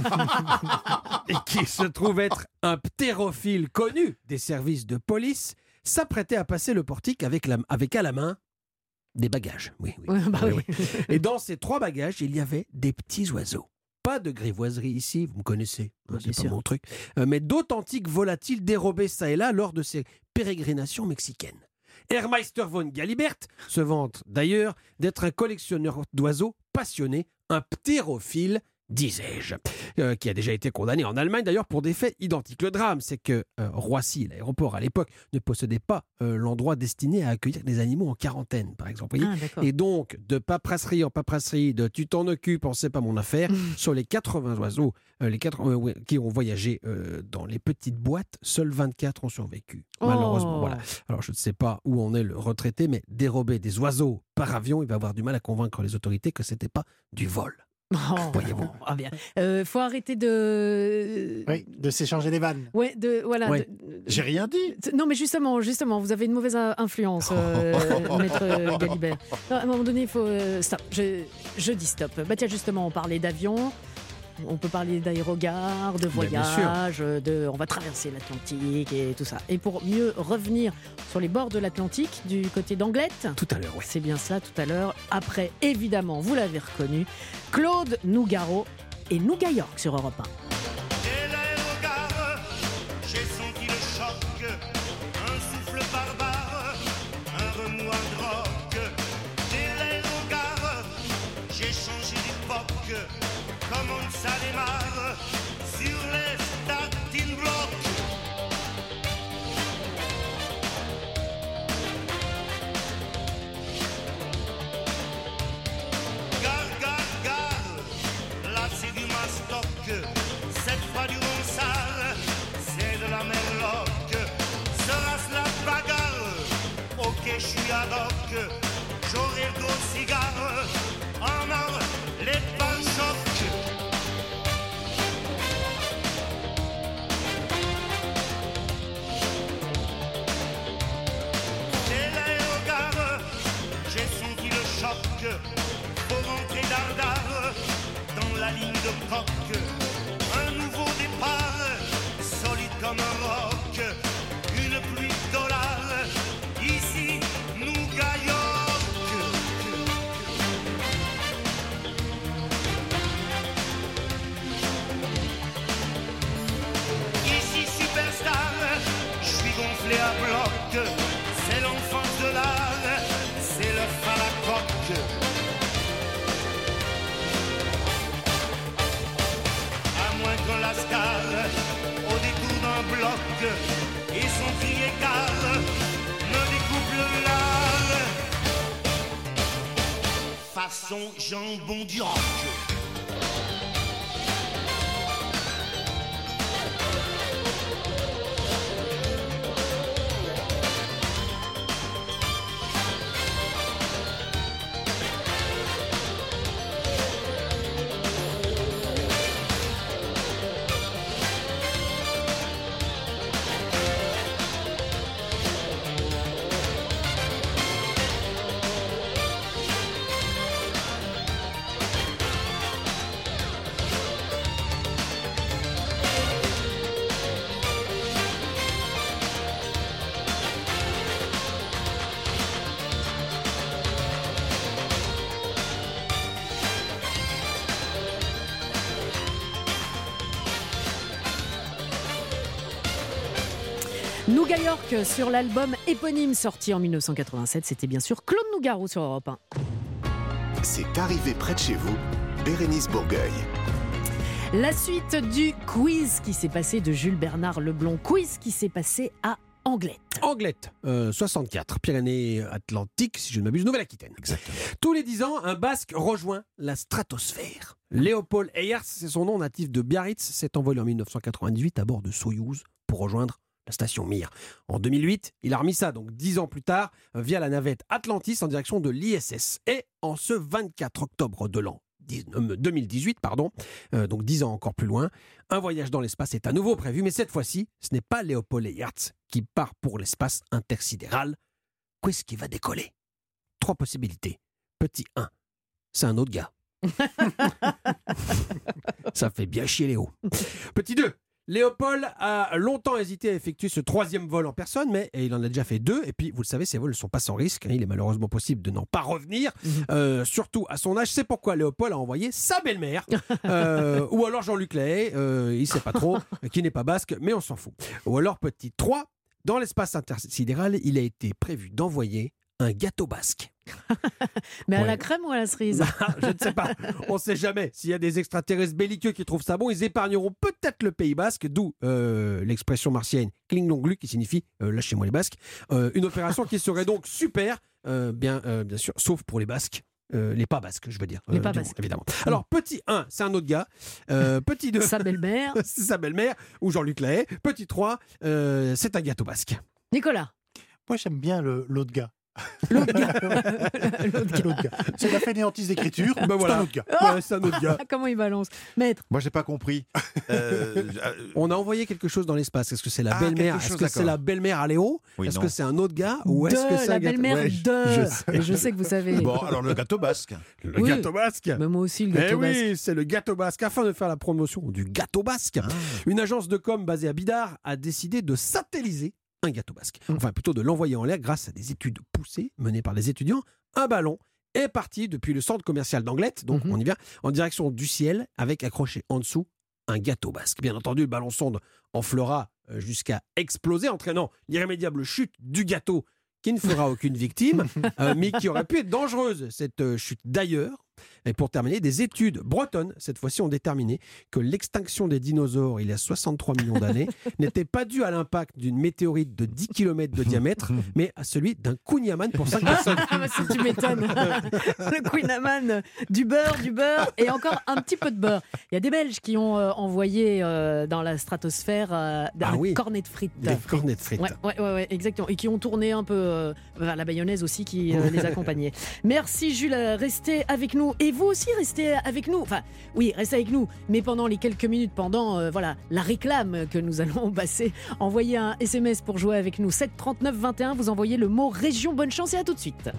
et qui se trouve être un ptérophile connu des services de police, s'apprêtait à passer le portique avec, la, avec à la main des bagages. Oui, oui. Ouais, bah Oui, oui. oui. Et dans ces trois bagages, il y avait des petits oiseaux. Pas de grivoiserie ici, vous me connaissez, hein, c'est pas mon truc, euh, mais d'authentiques volatiles dérobés ça et là lors de ces pérégrinations mexicaines. Herrmeister von Galibert se vante d'ailleurs d'être un collectionneur d'oiseaux passionné, un ptérophile, disais-je, euh, qui a déjà été condamné en Allemagne d'ailleurs pour des faits identiques. Le drame, c'est que euh, Roissy, l'aéroport à l'époque, ne possédait pas euh, l'endroit destiné à accueillir des animaux en quarantaine, par exemple. Vous voyez. Ah, d'accord. Et donc, de paperasserie en paperasserie, de tu t'en occupes, on sait pas mon affaire, sur les quatre-vingts oiseaux euh, les quatre-vingts, euh, ouais, qui ont voyagé euh, dans les petites boîtes, seuls vingt-quatre ont survécu. Oh. Malheureusement, voilà. Alors, je ne sais pas où en est le retraité, mais dérober des oiseaux par avion, il va avoir du mal à convaincre les autorités que c'était pas du vol. Oh, Voyez-vous. ah bien. Euh, faut arrêter de. Oui, de s'échanger les vannes. Ouais, de voilà. Ouais. de- J'ai rien dit. Non, mais justement, justement, vous avez une mauvaise euh, influence, euh, maître euh, Galibert. Non, à un moment donné, il faut euh, stop. Je, je dis stop. Bah tiens, justement, on parlait d'avion. On peut parler d'aérogare, de Mais bien sûr. voyage, de, on va traverser l'Atlantique et tout ça. Et pour mieux revenir sur les bords de l'Atlantique, du côté d'Anglette, tout à l'heure, oui. C'est bien ça, tout à l'heure. Après, évidemment, vous l'avez reconnu, Claude Nougaro et Nougat York sur Europe un. Dès l'aérogare, j'ai senti le choc, un souffle barbare, un remous hard rock. Dès l'aérogare, j'ai changé d'époque, comment ça démarre sur les starting blocks. Gare, gare, gare, là c'est du mastoc, cette fois du ronsard, c'est de la merloc. Sera-ce la bagarre? Ok, je suis ad hoc, j'aurai le gros cigare, en or, les pare-chocs. Dès l'aérogare, j'ai senti le choc, faut rentrer dardard dans la ligne de coque. Un nouveau départ, solide comme un roc, une pluie de dollars, ici, Nougat York. Ici, superstar, je suis gonflé à bloc, c'est l'enfance de l'art, c'est le à la coque. À moins que lascar, au détour d'un bloc, et son cri égal me découpe le lard. Façon jambon du roc. Nougat York sur l'album éponyme sorti en mille neuf cent quatre-vingt-sept. C'était bien sûr Claude Nougaro sur Europe un. C'est arrivé près de chez vous, Bérénice Bourgueil. La suite du quiz qui s'est passé de Jules Bernard Leblond. Quiz qui s'est passé à Anglette. Anglette, euh, soixante-quatre, Pyrénées-Atlantiques, si je ne m'abuse, Nouvelle-Aquitaine. Exactement. Tous les dix ans, un Basque rejoint la stratosphère. Léopold Eyers, c'est son nom, natif de Biarritz, s'est envolé en mille neuf cent quatre-vingt-dix-huit à bord de Soyouz pour rejoindre la station Mir. En deux mille huit, il a remis ça, donc dix ans plus tard, via la navette Atlantis en direction de l'I S S. Et en ce vingt-quatre octobre de l'an deux mille dix-huit, pardon, euh, donc dix ans encore plus loin, un voyage dans l'espace est à nouveau prévu, mais cette fois-ci, ce n'est pas Léopold Eyers qui part pour l'espace intersidéral. Qu'est-ce qui va décoller? Trois possibilités. Petit un, c'est un autre gars. Ça fait bien chier Léo. Petit deux, Léopold a longtemps hésité à effectuer ce troisième vol en personne, mais il en a déjà fait deux. Et puis, vous le savez, ces vols ne sont pas sans risque. Hein, il est malheureusement possible de n'en pas revenir, mmh. euh, surtout à son âge. C'est pourquoi Léopold a envoyé sa belle-mère, euh, ou alors Jean-Luc Lahaye, euh, il ne sait pas trop, qui n'est pas basque, mais on s'en fout. Ou alors, petit trois, dans l'espace intersidéral, il a été prévu d'envoyer un gâteau basque. Mais à Ouais. la crème ou à la cerise? Je ne sais pas. On ne sait jamais. S'il y a des extraterrestres belliqueux qui trouvent ça bon, ils épargneront peut-être le Pays Basque, d'où euh, l'expression martienne Kling Long Lu, qui signifie euh, lâchez-moi les Basques. Euh, une opération qui serait donc super, euh, bien, euh, bien sûr, sauf pour les Basques. Euh, les pas basques, je veux dire. Les euh, pas du basques. coup, évidemment. Alors, petit un, c'est un autre gars. Euh, petit deux, Sa belle-mère. c'est sa belle-mère, ou Jean-Luc Lahaye. Petit trois, euh, c'est un gâteau basque. Nicolas. Moi, j'aime bien le- l'autre gars. L'autre gars. L'autre gars. C'est la fainéantise d'écriture. Ben c'est voilà. un autre gars. Ouais, c'est un autre gars. Comment il balance? Maître. Moi, j'ai pas compris. Euh, On a envoyé quelque chose dans l'espace. Est-ce que c'est la Ah, belle-mère quelque Est-ce chose, que c'est d'accord. la belle-mère à Léo Oui, Est-ce non. que c'est un autre gars Ou est-ce que De, c'est la un gâteau belle-mère Ouais, de. je sais. Et je sais que vous savez. Bon, alors le gâteau basque. Le Oui. gâteau basque. Mais moi aussi, le Eh gâteau basque. oui, c'est le gâteau basque. Afin de faire la promotion du gâteau basque, une agence de com basée à Bidart a décidé de satelliser un gâteau basque. Enfin, plutôt de l'envoyer en l'air grâce à des études poussées menées par les étudiants. Un ballon est parti depuis le centre commercial d'Anglette, donc Mhm. on y vient, en direction du ciel, avec accroché en dessous un gâteau basque. Bien entendu, le ballon sonde enflera euh, jusqu'à exploser, entraînant l'irrémédiable chute du gâteau qui ne fera aucune victime, euh, mais qui aurait pu être dangereuse, cette euh, chute d'ailleurs. Et pour terminer, des études bretonnes, cette fois-ci, ont déterminé que l'extinction des dinosaures, il y a soixante-trois millions d'années, n'était pas due à l'impact d'une météorite de dix kilomètres de diamètre, mais à celui d'un Kouign-Amann pour cinq personnes. Ah bah si tu m'étonnes. Le Kouign-Amann, du beurre, du beurre et encore un petit peu de beurre. Il y a des Belges qui ont euh, envoyé euh, dans la stratosphère euh, Ah un oui. cornet de frites. Des cornets de frites. Ouais, ouais, ouais, ouais, exactement. Et qui ont tourné un peu euh, vers la mayonnaise aussi qui euh, les accompagnait. Merci Jules, restez avec nous. Et vous aussi, restez avec nous. Enfin, oui, restez avec nous. Mais pendant les quelques minutes, pendant euh, voilà, la réclame que nous allons passer, envoyez un S M S pour jouer avec nous. sept trente-neuf vingt et un, vous envoyez le mot région. Bonne chance et à tout de suite.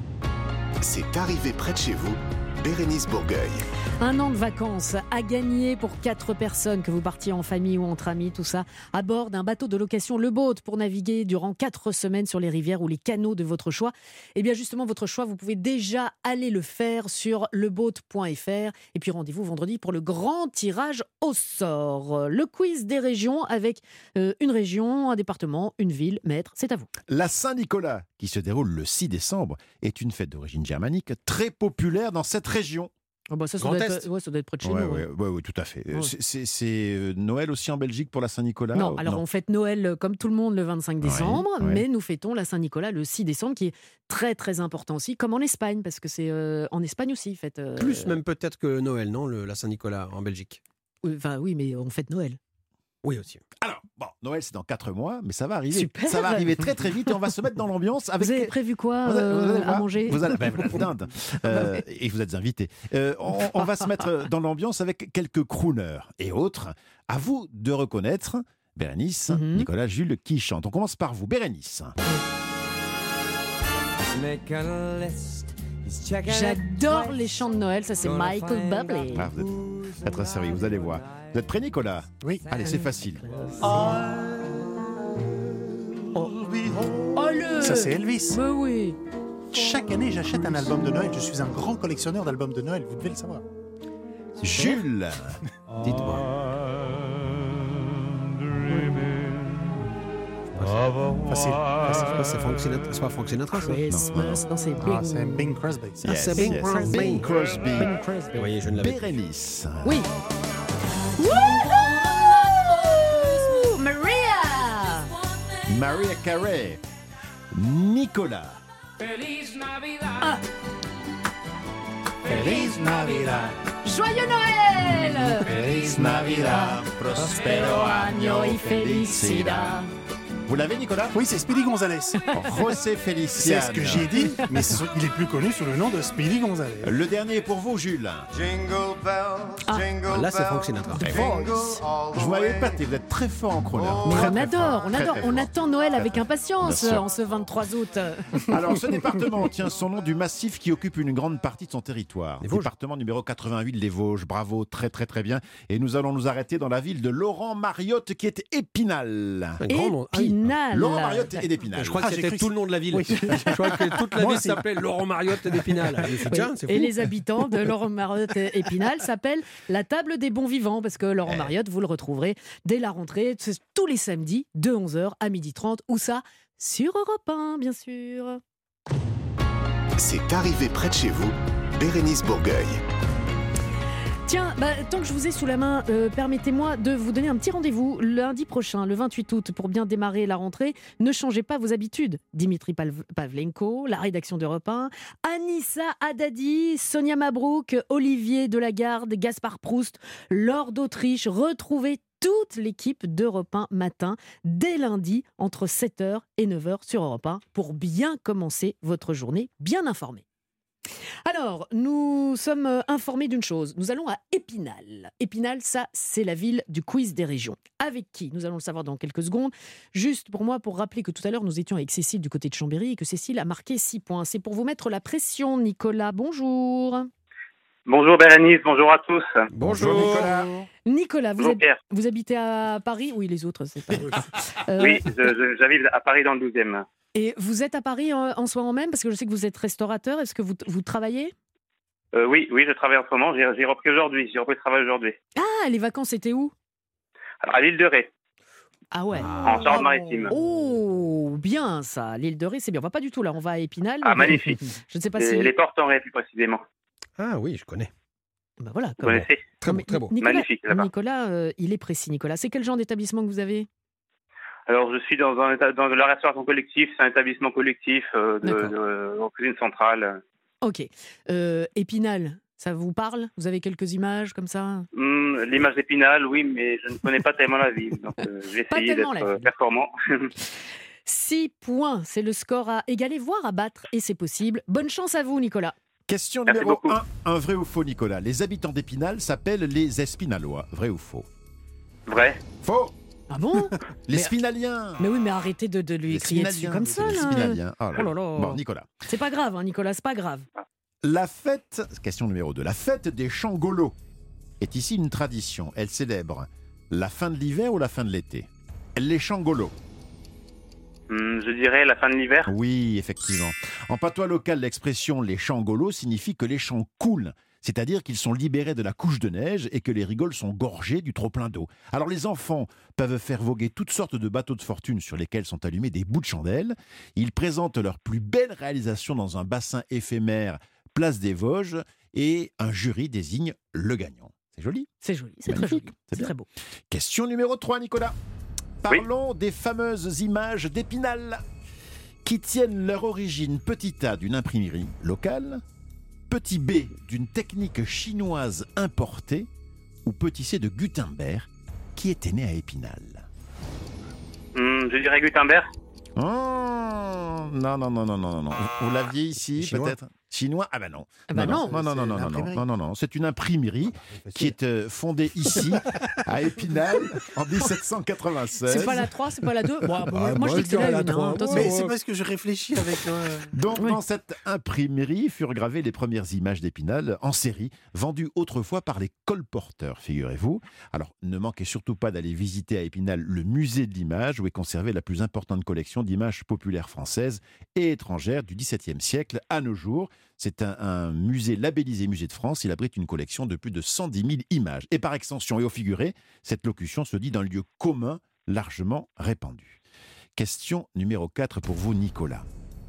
C'est arrivé près de chez vous, Bérénice Bourgueil. Un an de vacances à gagner pour quatre personnes, que vous partiez en famille ou entre amis, tout ça, à bord d'un bateau de location Le Boat pour naviguer durant quatre semaines sur les rivières ou les canaux de votre choix. Et bien justement, votre choix, vous pouvez déjà aller le faire sur leboat point f r. Et puis rendez-vous vendredi pour le grand tirage au sort. Le quiz des régions avec euh, une région, un département, une ville. Maître, c'est à vous. La Saint-Nicolas, qui se déroule le six décembre, est une fête d'origine germanique très populaire dans cette région. Oh bah ça, ça, Grand doit Est. être, ouais, ça doit être près de chez Ouais, nous. ouais, hein. ouais, ouais, tout à fait. Ouais. C'est- C'est c'est, euh, Noël aussi en Belgique pour la Saint-Nicolas Non, ou- alors on fête Noël euh, comme tout le monde le vingt-cinq décembre, Ouais, ouais. mais nous fêtons la Saint-Nicolas le six décembre, qui est très très important aussi, comme en Espagne, parce que c'est euh, en Espagne aussi, fête. euh, Plus même peut-être que Noël, non, le, la Saint-Nicolas en Belgique. euh, Enfin oui, mais on fête Noël. Oui aussi. Alors, bon, Noël c'est dans quatre mois, mais ça va arriver. Super. Ça va arriver très très vite et on va se mettre dans l'ambiance avec. Vous avez prévu quoi Vous allez- euh, vous allez à voir. manger Vous allez, ben, voilà, dinde. Euh, et vous êtes invités. Euh, on, on va se mettre dans l'ambiance avec quelques crooners et autres. À vous de reconnaître, Bérénice, Mhm. Nicolas, Jules, qui chante. On commence par vous, Bérénice. J'adore les chants de Noël, ça c'est Michael Bublé. Ah, vous êtes très très sérieux, vous allez voir. Vous êtes prêt, Nicolas? Oui. Allez, c'est facile. Oh le Ça, c'est Elvis. Bah oui. Chaque année, j'achète un album de Noël. Je suis un grand collectionneur d'albums de Noël. Vous devez le savoir. Jules, Dites-moi. Facile. Facile. C'est pas, c'est Frank Sinatra, c'est pas Frank Sinatra, ça Christmas, non, c'est Ah, Bing. c'est Bing Crosby. Ah, c'est Bing yes, Crosby. Bing Crosby. Bing Crosby. Vous voyez, je ne l'avais pas. Bérénice. Oui. Wouhou Maria Mariah Carey. Nicolas. Feliz Navidad. Ah. Feliz Navidad. Joyeux Noël. Feliz Navidad, prospero año y felicidad. Vous l'avez, Nicolas? Oui, c'est Speedy Gonzalez. José Feliciano. C'est ce que j'ai dit, mais ce- il est plus connu sous le nom de Speedy Gonzalez. Le dernier est pour vous, Jules. Jingle bells, jingle Ah, là, c'est Frank Sinatra. bells, Très jingle fort. all the Je vous m'avais way. pas dit, vous êtes très fort en chroneur. Mais Très, on très adore, fort. on Très, adore, très on fort. attend Noël avec impatience Bien sûr. en ce vingt-trois août. Alors, ce département tient son nom du massif qui occupe une grande partie de son territoire. Les Vosges. Département numéro quatre-vingt-huit, les Vosges. Bravo, très très très bien. Et nous allons nous arrêter dans la ville de Laurent Mariotte qui est Épinal. Un grand nom. Ah oui. Épinal. Laurent Mariotte et d'Épinal. Je crois Ah, que j'ai c'était cru que tout le nom de la ville. Oui. Je crois que toute la Moi ville aussi. s'appelait Laurent Mariotte d'Épinal. Ah, c'est Oui. tiens, c'est fou. Et les habitants de Laurent Mariotte et Épinal s'appellent la table des bons vivants parce que Laurent Eh. Mariotte, vous le retrouverez dès la rentrée, c'est tous les samedis de onze heures à midi trente. Où ça? Sur Europe un, bien sûr. C'est arrivé près de chez vous, Bérénice Bourgueil. Tiens, bah, tant que je vous ai sous la main, euh, permettez-moi de vous donner un petit rendez-vous lundi prochain, le vingt-huit août, pour bien démarrer la rentrée. Ne changez pas vos habitudes. Dimitri Pav- Pavlenko, la rédaction d'Europe un, Anissa Haddadi, Sonia Mabrouk, Olivier Delagarde, Gaspard Proust, Laure d'Autriche. Retrouvez toute l'équipe d'Europe un matin, dès lundi, entre sept heures et neuf heures sur Europe un, pour bien commencer votre journée, bien informée. Alors, nous sommes euh, informés d'une chose. Nous allons à Épinal. Épinal, ça, c'est la ville du quiz des régions. Avec qui? Nous allons le savoir dans quelques secondes. Juste pour moi, pour rappeler que tout à l'heure, nous étions avec Cécile du côté de Chambéry et que Cécile a marqué six points. C'est pour vous mettre la pression, Nicolas. Bonjour. Bonjour Bérénice, bonjour à tous. Bonjour Nicolas. Nicolas, vous, Bonjour hab- Pierre. vous habitez à Paris? Oui, les autres, c'est pas... Euh, Oui, je- je- j'habite à Paris dans le douzième. Et vous êtes à Paris en, en ce moment même? Parce que je sais que vous êtes restaurateur. Est-ce que vous, vous travaillez? Euh, oui, oui, je travaille en ce moment. J'ai j'ai repris aujourd'hui. J'ai repris le travail aujourd'hui. Ah, les vacances étaient où? Alors, à l'île de Ré, Ah ouais. en Charente-Maritime. Oh, bien ça. L'île de Ré, c'est bien. On va pas du tout là. On va à Épinal. Ah, mais- magnifique. Je ne sais pas Les, si. les portes en Ré, plus précisément. Ah oui, je connais. Bah voilà. Vous comme- connaissez? Très Non, beau, mais très beau. Nicolas, Magnifique, là-bas. Nicolas, euh, il est précis, Nicolas. C'est quel genre d'établissement que vous avez? Alors, je suis dans, un, éta- dans la restauration collective. C'est un établissement collectif euh, de, D'accord. de, en cuisine centrale. Ok. Euh, Épinal, ça vous parle? Vous avez quelques images comme ça? Hum, L'image d'Épinal, oui, mais je ne connais pas tellement la ville. Donc, euh, je vais Pas essayer tellement d'être la euh, ville. performant. Six points, c'est le score à égaler, voire à battre, et c'est possible. Bonne chance à vous, Nicolas. Question Merci numéro beaucoup. un. Un vrai ou faux, Nicolas? Les habitants d'Épinal s'appellent les Espinalois. Vrai ou faux? Vrai. Faux. Ah bon? Les Mais- Spinaliens. Mais oui, mais arrêtez de, de lui Les crier dessus Spinaliens, comme c'est ça, les là. Spinaliens. Oh là Oh là. là là. Bon, Nicolas. C'est pas grave, hein, Nicolas, c'est pas grave. La fête, question numéro deux, la fête des Changolos est ici une tradition. Elle célèbre la fin de l'hiver ou la fin de l'été? Les Changolos. Hum, je dirais la fin de l'hiver. Oui, effectivement. En patois local, l'expression les Changolos signifie que les champs coulent, c'est-à-dire qu'ils sont libérés de la couche de neige et que les rigoles sont gorgées du trop-plein d'eau. Alors les enfants peuvent faire voguer toutes sortes de bateaux de fortune sur lesquels sont allumés des bouts de chandelle. Ils présentent leur plus belle réalisation dans un bassin éphémère, place des Vosges, et un jury désigne le gagnant. C'est joli? C'est joli, c'est très joli. Magnifique, C'est bien. très beau. Question numéro trois, Nicolas. Parlons des fameuses images d'Épinal qui tiennent leur origine petit A d'une imprimerie locale, petit B d'une technique chinoise importée ou petit C de Gutenberg qui était né à Épinal. Hum, je dirais Gutenberg. Oh, non, non, non, non, non, non. Vous l'aviez ici, Chinois. peut-être? Chinois? Ah ben non. Ah ben non, non. non, non, non, non, non, non, non, non, non. C'est une imprimerie qui est euh, fondée ici, à Épinal, en dix-sept cent quatre-vingt-seize. C'est pas la trois, c'est pas la deux. Bon, bon, Ah, moi, moi, je dis que je c'est dirais la la une. trois. hein. Attention. Mais c'est parce que je réfléchis avec. euh, Donc, Oui. dans cette imprimerie furent gravées les premières images d'Épinal en série, vendues autrefois par les colporteurs, figurez-vous. Alors, ne manquez surtout pas d'aller visiter à Épinal le musée de l'image, où est conservée la plus importante collection d'images populaires françaises et étrangères du dix-septième siècle à nos jours. C'est un, un musée labellisé Musée de France. Il abrite une collection de plus de cent dix mille images. Et par extension et au figuré, cette locution se dit d'un lieu commun largement répandu. Question numéro quatre pour vous, Nicolas.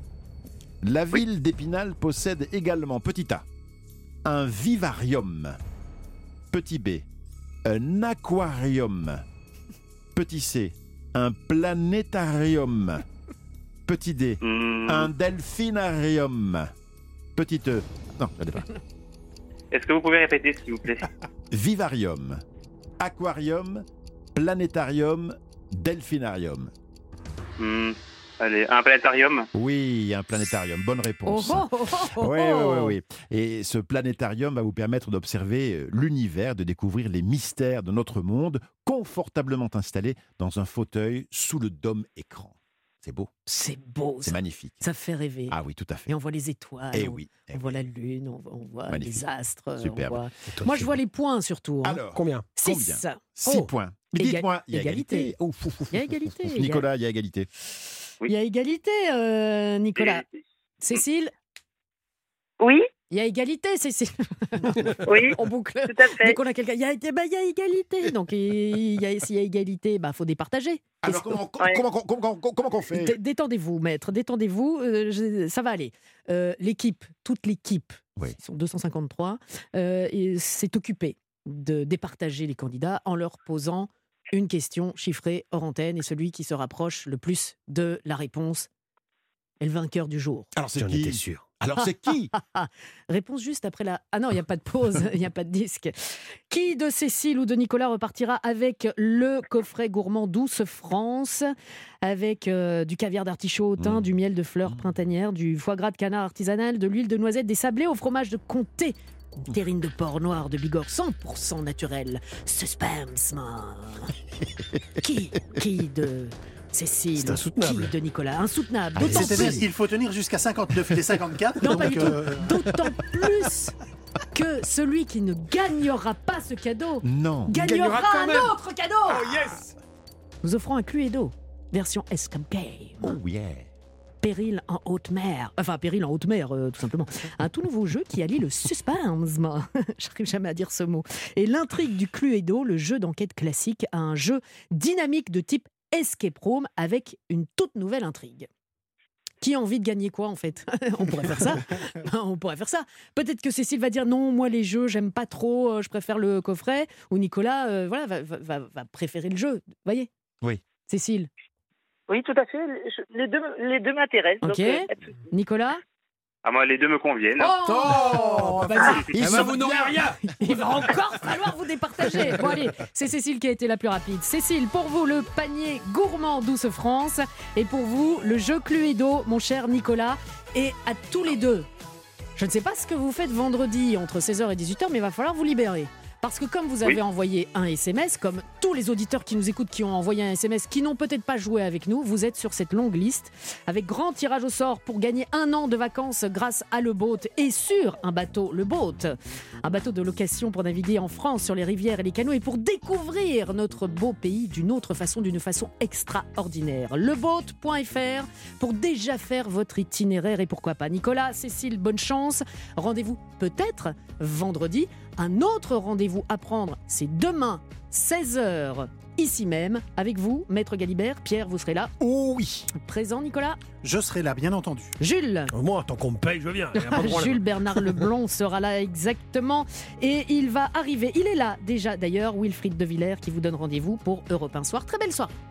La ville d'Épinal possède également, petit A, un vivarium. Petit B, un aquarium. Petit C, un planétarium. Petit D. Hmm. Un delphinarium. Petit E. Non, je l'ai pas. Est-ce que vous pouvez répéter, s'il vous plaît? Vivarium, aquarium, planétarium, delphinarium. Hmm. Allez, un planétarium. Oui, un planétarium. Bonne réponse. Oh, oh, oh, oh, Oui, oh. oui, oui, oui. Et ce planétarium va vous permettre d'observer l'univers, de découvrir les mystères de notre monde, confortablement installé dans un fauteuil sous le dôme écran. C'est beau. C'est beau. C'est ça. magnifique. Ça fait rêver. Ah oui, tout à fait. Et on voit les étoiles. Eh on, oui, eh on voit la lune, on, voit- on voit Magnifique. les astres. Superbe. on voit- Et toi, Moi, tu je vois les points surtout. hein. Alors, Combien? Six. combien Six Oh. points. Mais Éga- dites-moi, il y a égalité. égalité. Oh, fou, fou, Il y a fou, égalité. fou, fou. Éga- Nicolas, il y a égalité. Il y a égalité, euh, Nicolas. Cécile? Oui. Il y a égalité, Cécile. Oui, on boucle. tout à fait. Dès qu'on a quelqu'un, il y a, bah, il y a égalité. Donc, il y a- s'il y a égalité, bah, faut départager. Alors, comment, comment, comment, comment, comment qu'on fait D- Détendez-vous, maître, détendez-vous, euh, je- ça va aller. Euh, l'équipe, toute l'équipe, ils sont deux cent cinquante-trois, euh, et s'est occupée de départager les candidats en leur posant une question chiffrée hors antenne, et celui qui se rapproche le plus de la réponse est le vainqueur du jour. Alors, c'est J'en qui étais sûr. Alors, c'est qui Réponse juste après la... Ah non, il n'y a pas de pause, il n'y a pas de disque. Qui de Cécile ou de Nicolas repartira avec le coffret gourmand Douce France, avec euh, du caviar d'artichaut au thym, Mmh. du miel de fleurs printanières, du foie gras de canard artisanal, de l'huile de noisette, des sablés au fromage de comté, une terrine de porc noir de Bigorre cent pour cent naturel. Suspense, man. Qui Qui de Cécile? C'est insoutenable. Qui de Nicolas? Insoutenable. Allez, D'autant c'est-à-dire plus- qu'il faut tenir jusqu'à cinquante-neuf, il est cinquante-quatre. Non, donc, pas du tout. euh, D'autant plus que celui qui ne gagnera pas ce cadeau Non. gagnera, Gagnera quand un même. autre cadeau. Oh yes! Nous offrons un Cluedo, version S comme game. Oh yeah. Péril en haute mer. Enfin, Péril en haute mer, euh, tout simplement. Un tout nouveau jeu qui allie le suspense. moi. J'arrive jamais à dire ce mot. Et l'intrigue du Cluedo, le jeu d'enquête classique, à un jeu dynamique de type escape room avec une toute nouvelle intrigue. Qui a envie de gagner quoi en fait? On pourrait faire ça. On pourrait faire ça. Peut-être que Cécile va dire non, moi les jeux, j'aime pas trop, euh, je préfère le coffret. Ou Nicolas, euh, voilà, va, va- va- va préférer le jeu. Vous voyez? Oui. Cécile. Oui, tout à fait. Je- Les deux, les deux m'intéressent. Ok. donc, euh, pas de souci. Nicolas. Ah, moi, les deux me conviennent. Oh, vas-y. Ils Eh ben, sont vous n'aurez bien. rien! Il va encore falloir vous départager. Bon allez, c'est Cécile qui a été la plus rapide. Cécile, pour vous le panier gourmand Douce France, et pour vous le jeu Cluedo, mon cher Nicolas, et à tous les deux. Je ne sais pas ce que vous faites vendredi entre seize heures et dix-huit heures, mais il va falloir vous libérer. Parce que comme vous avez Oui. envoyé un S M S, comme tous les auditeurs qui nous écoutent qui ont envoyé un S M S, qui n'ont peut-être pas joué avec nous, vous êtes sur cette longue liste avec grand tirage au sort pour gagner un an de vacances grâce à Le Boat et sur un bateau Le Boat. Un bateau de location pour naviguer en France sur les rivières et les canaux et pour découvrir notre beau pays d'une autre façon, d'une façon extraordinaire. Leboat point f r pour déjà faire votre itinéraire et pourquoi pas. Nicolas, Cécile, bonne chance. Rendez-vous peut-être vendredi. Un autre rendez-vous à prendre, c'est demain, seize heures, ici même, avec vous, Maître Galibert. Pierre, vous serez là. Oh oui. Présent, Nicolas. je serai là, bien entendu. Jules. Moi, tant qu'on me paye, je viens. Y a pas de problème. Jules Bernard Leblond sera là exactement et il va arriver, il est là déjà d'ailleurs, Wilfried De Villers qui vous donne rendez-vous pour Europe un Soir. Très belle soirée.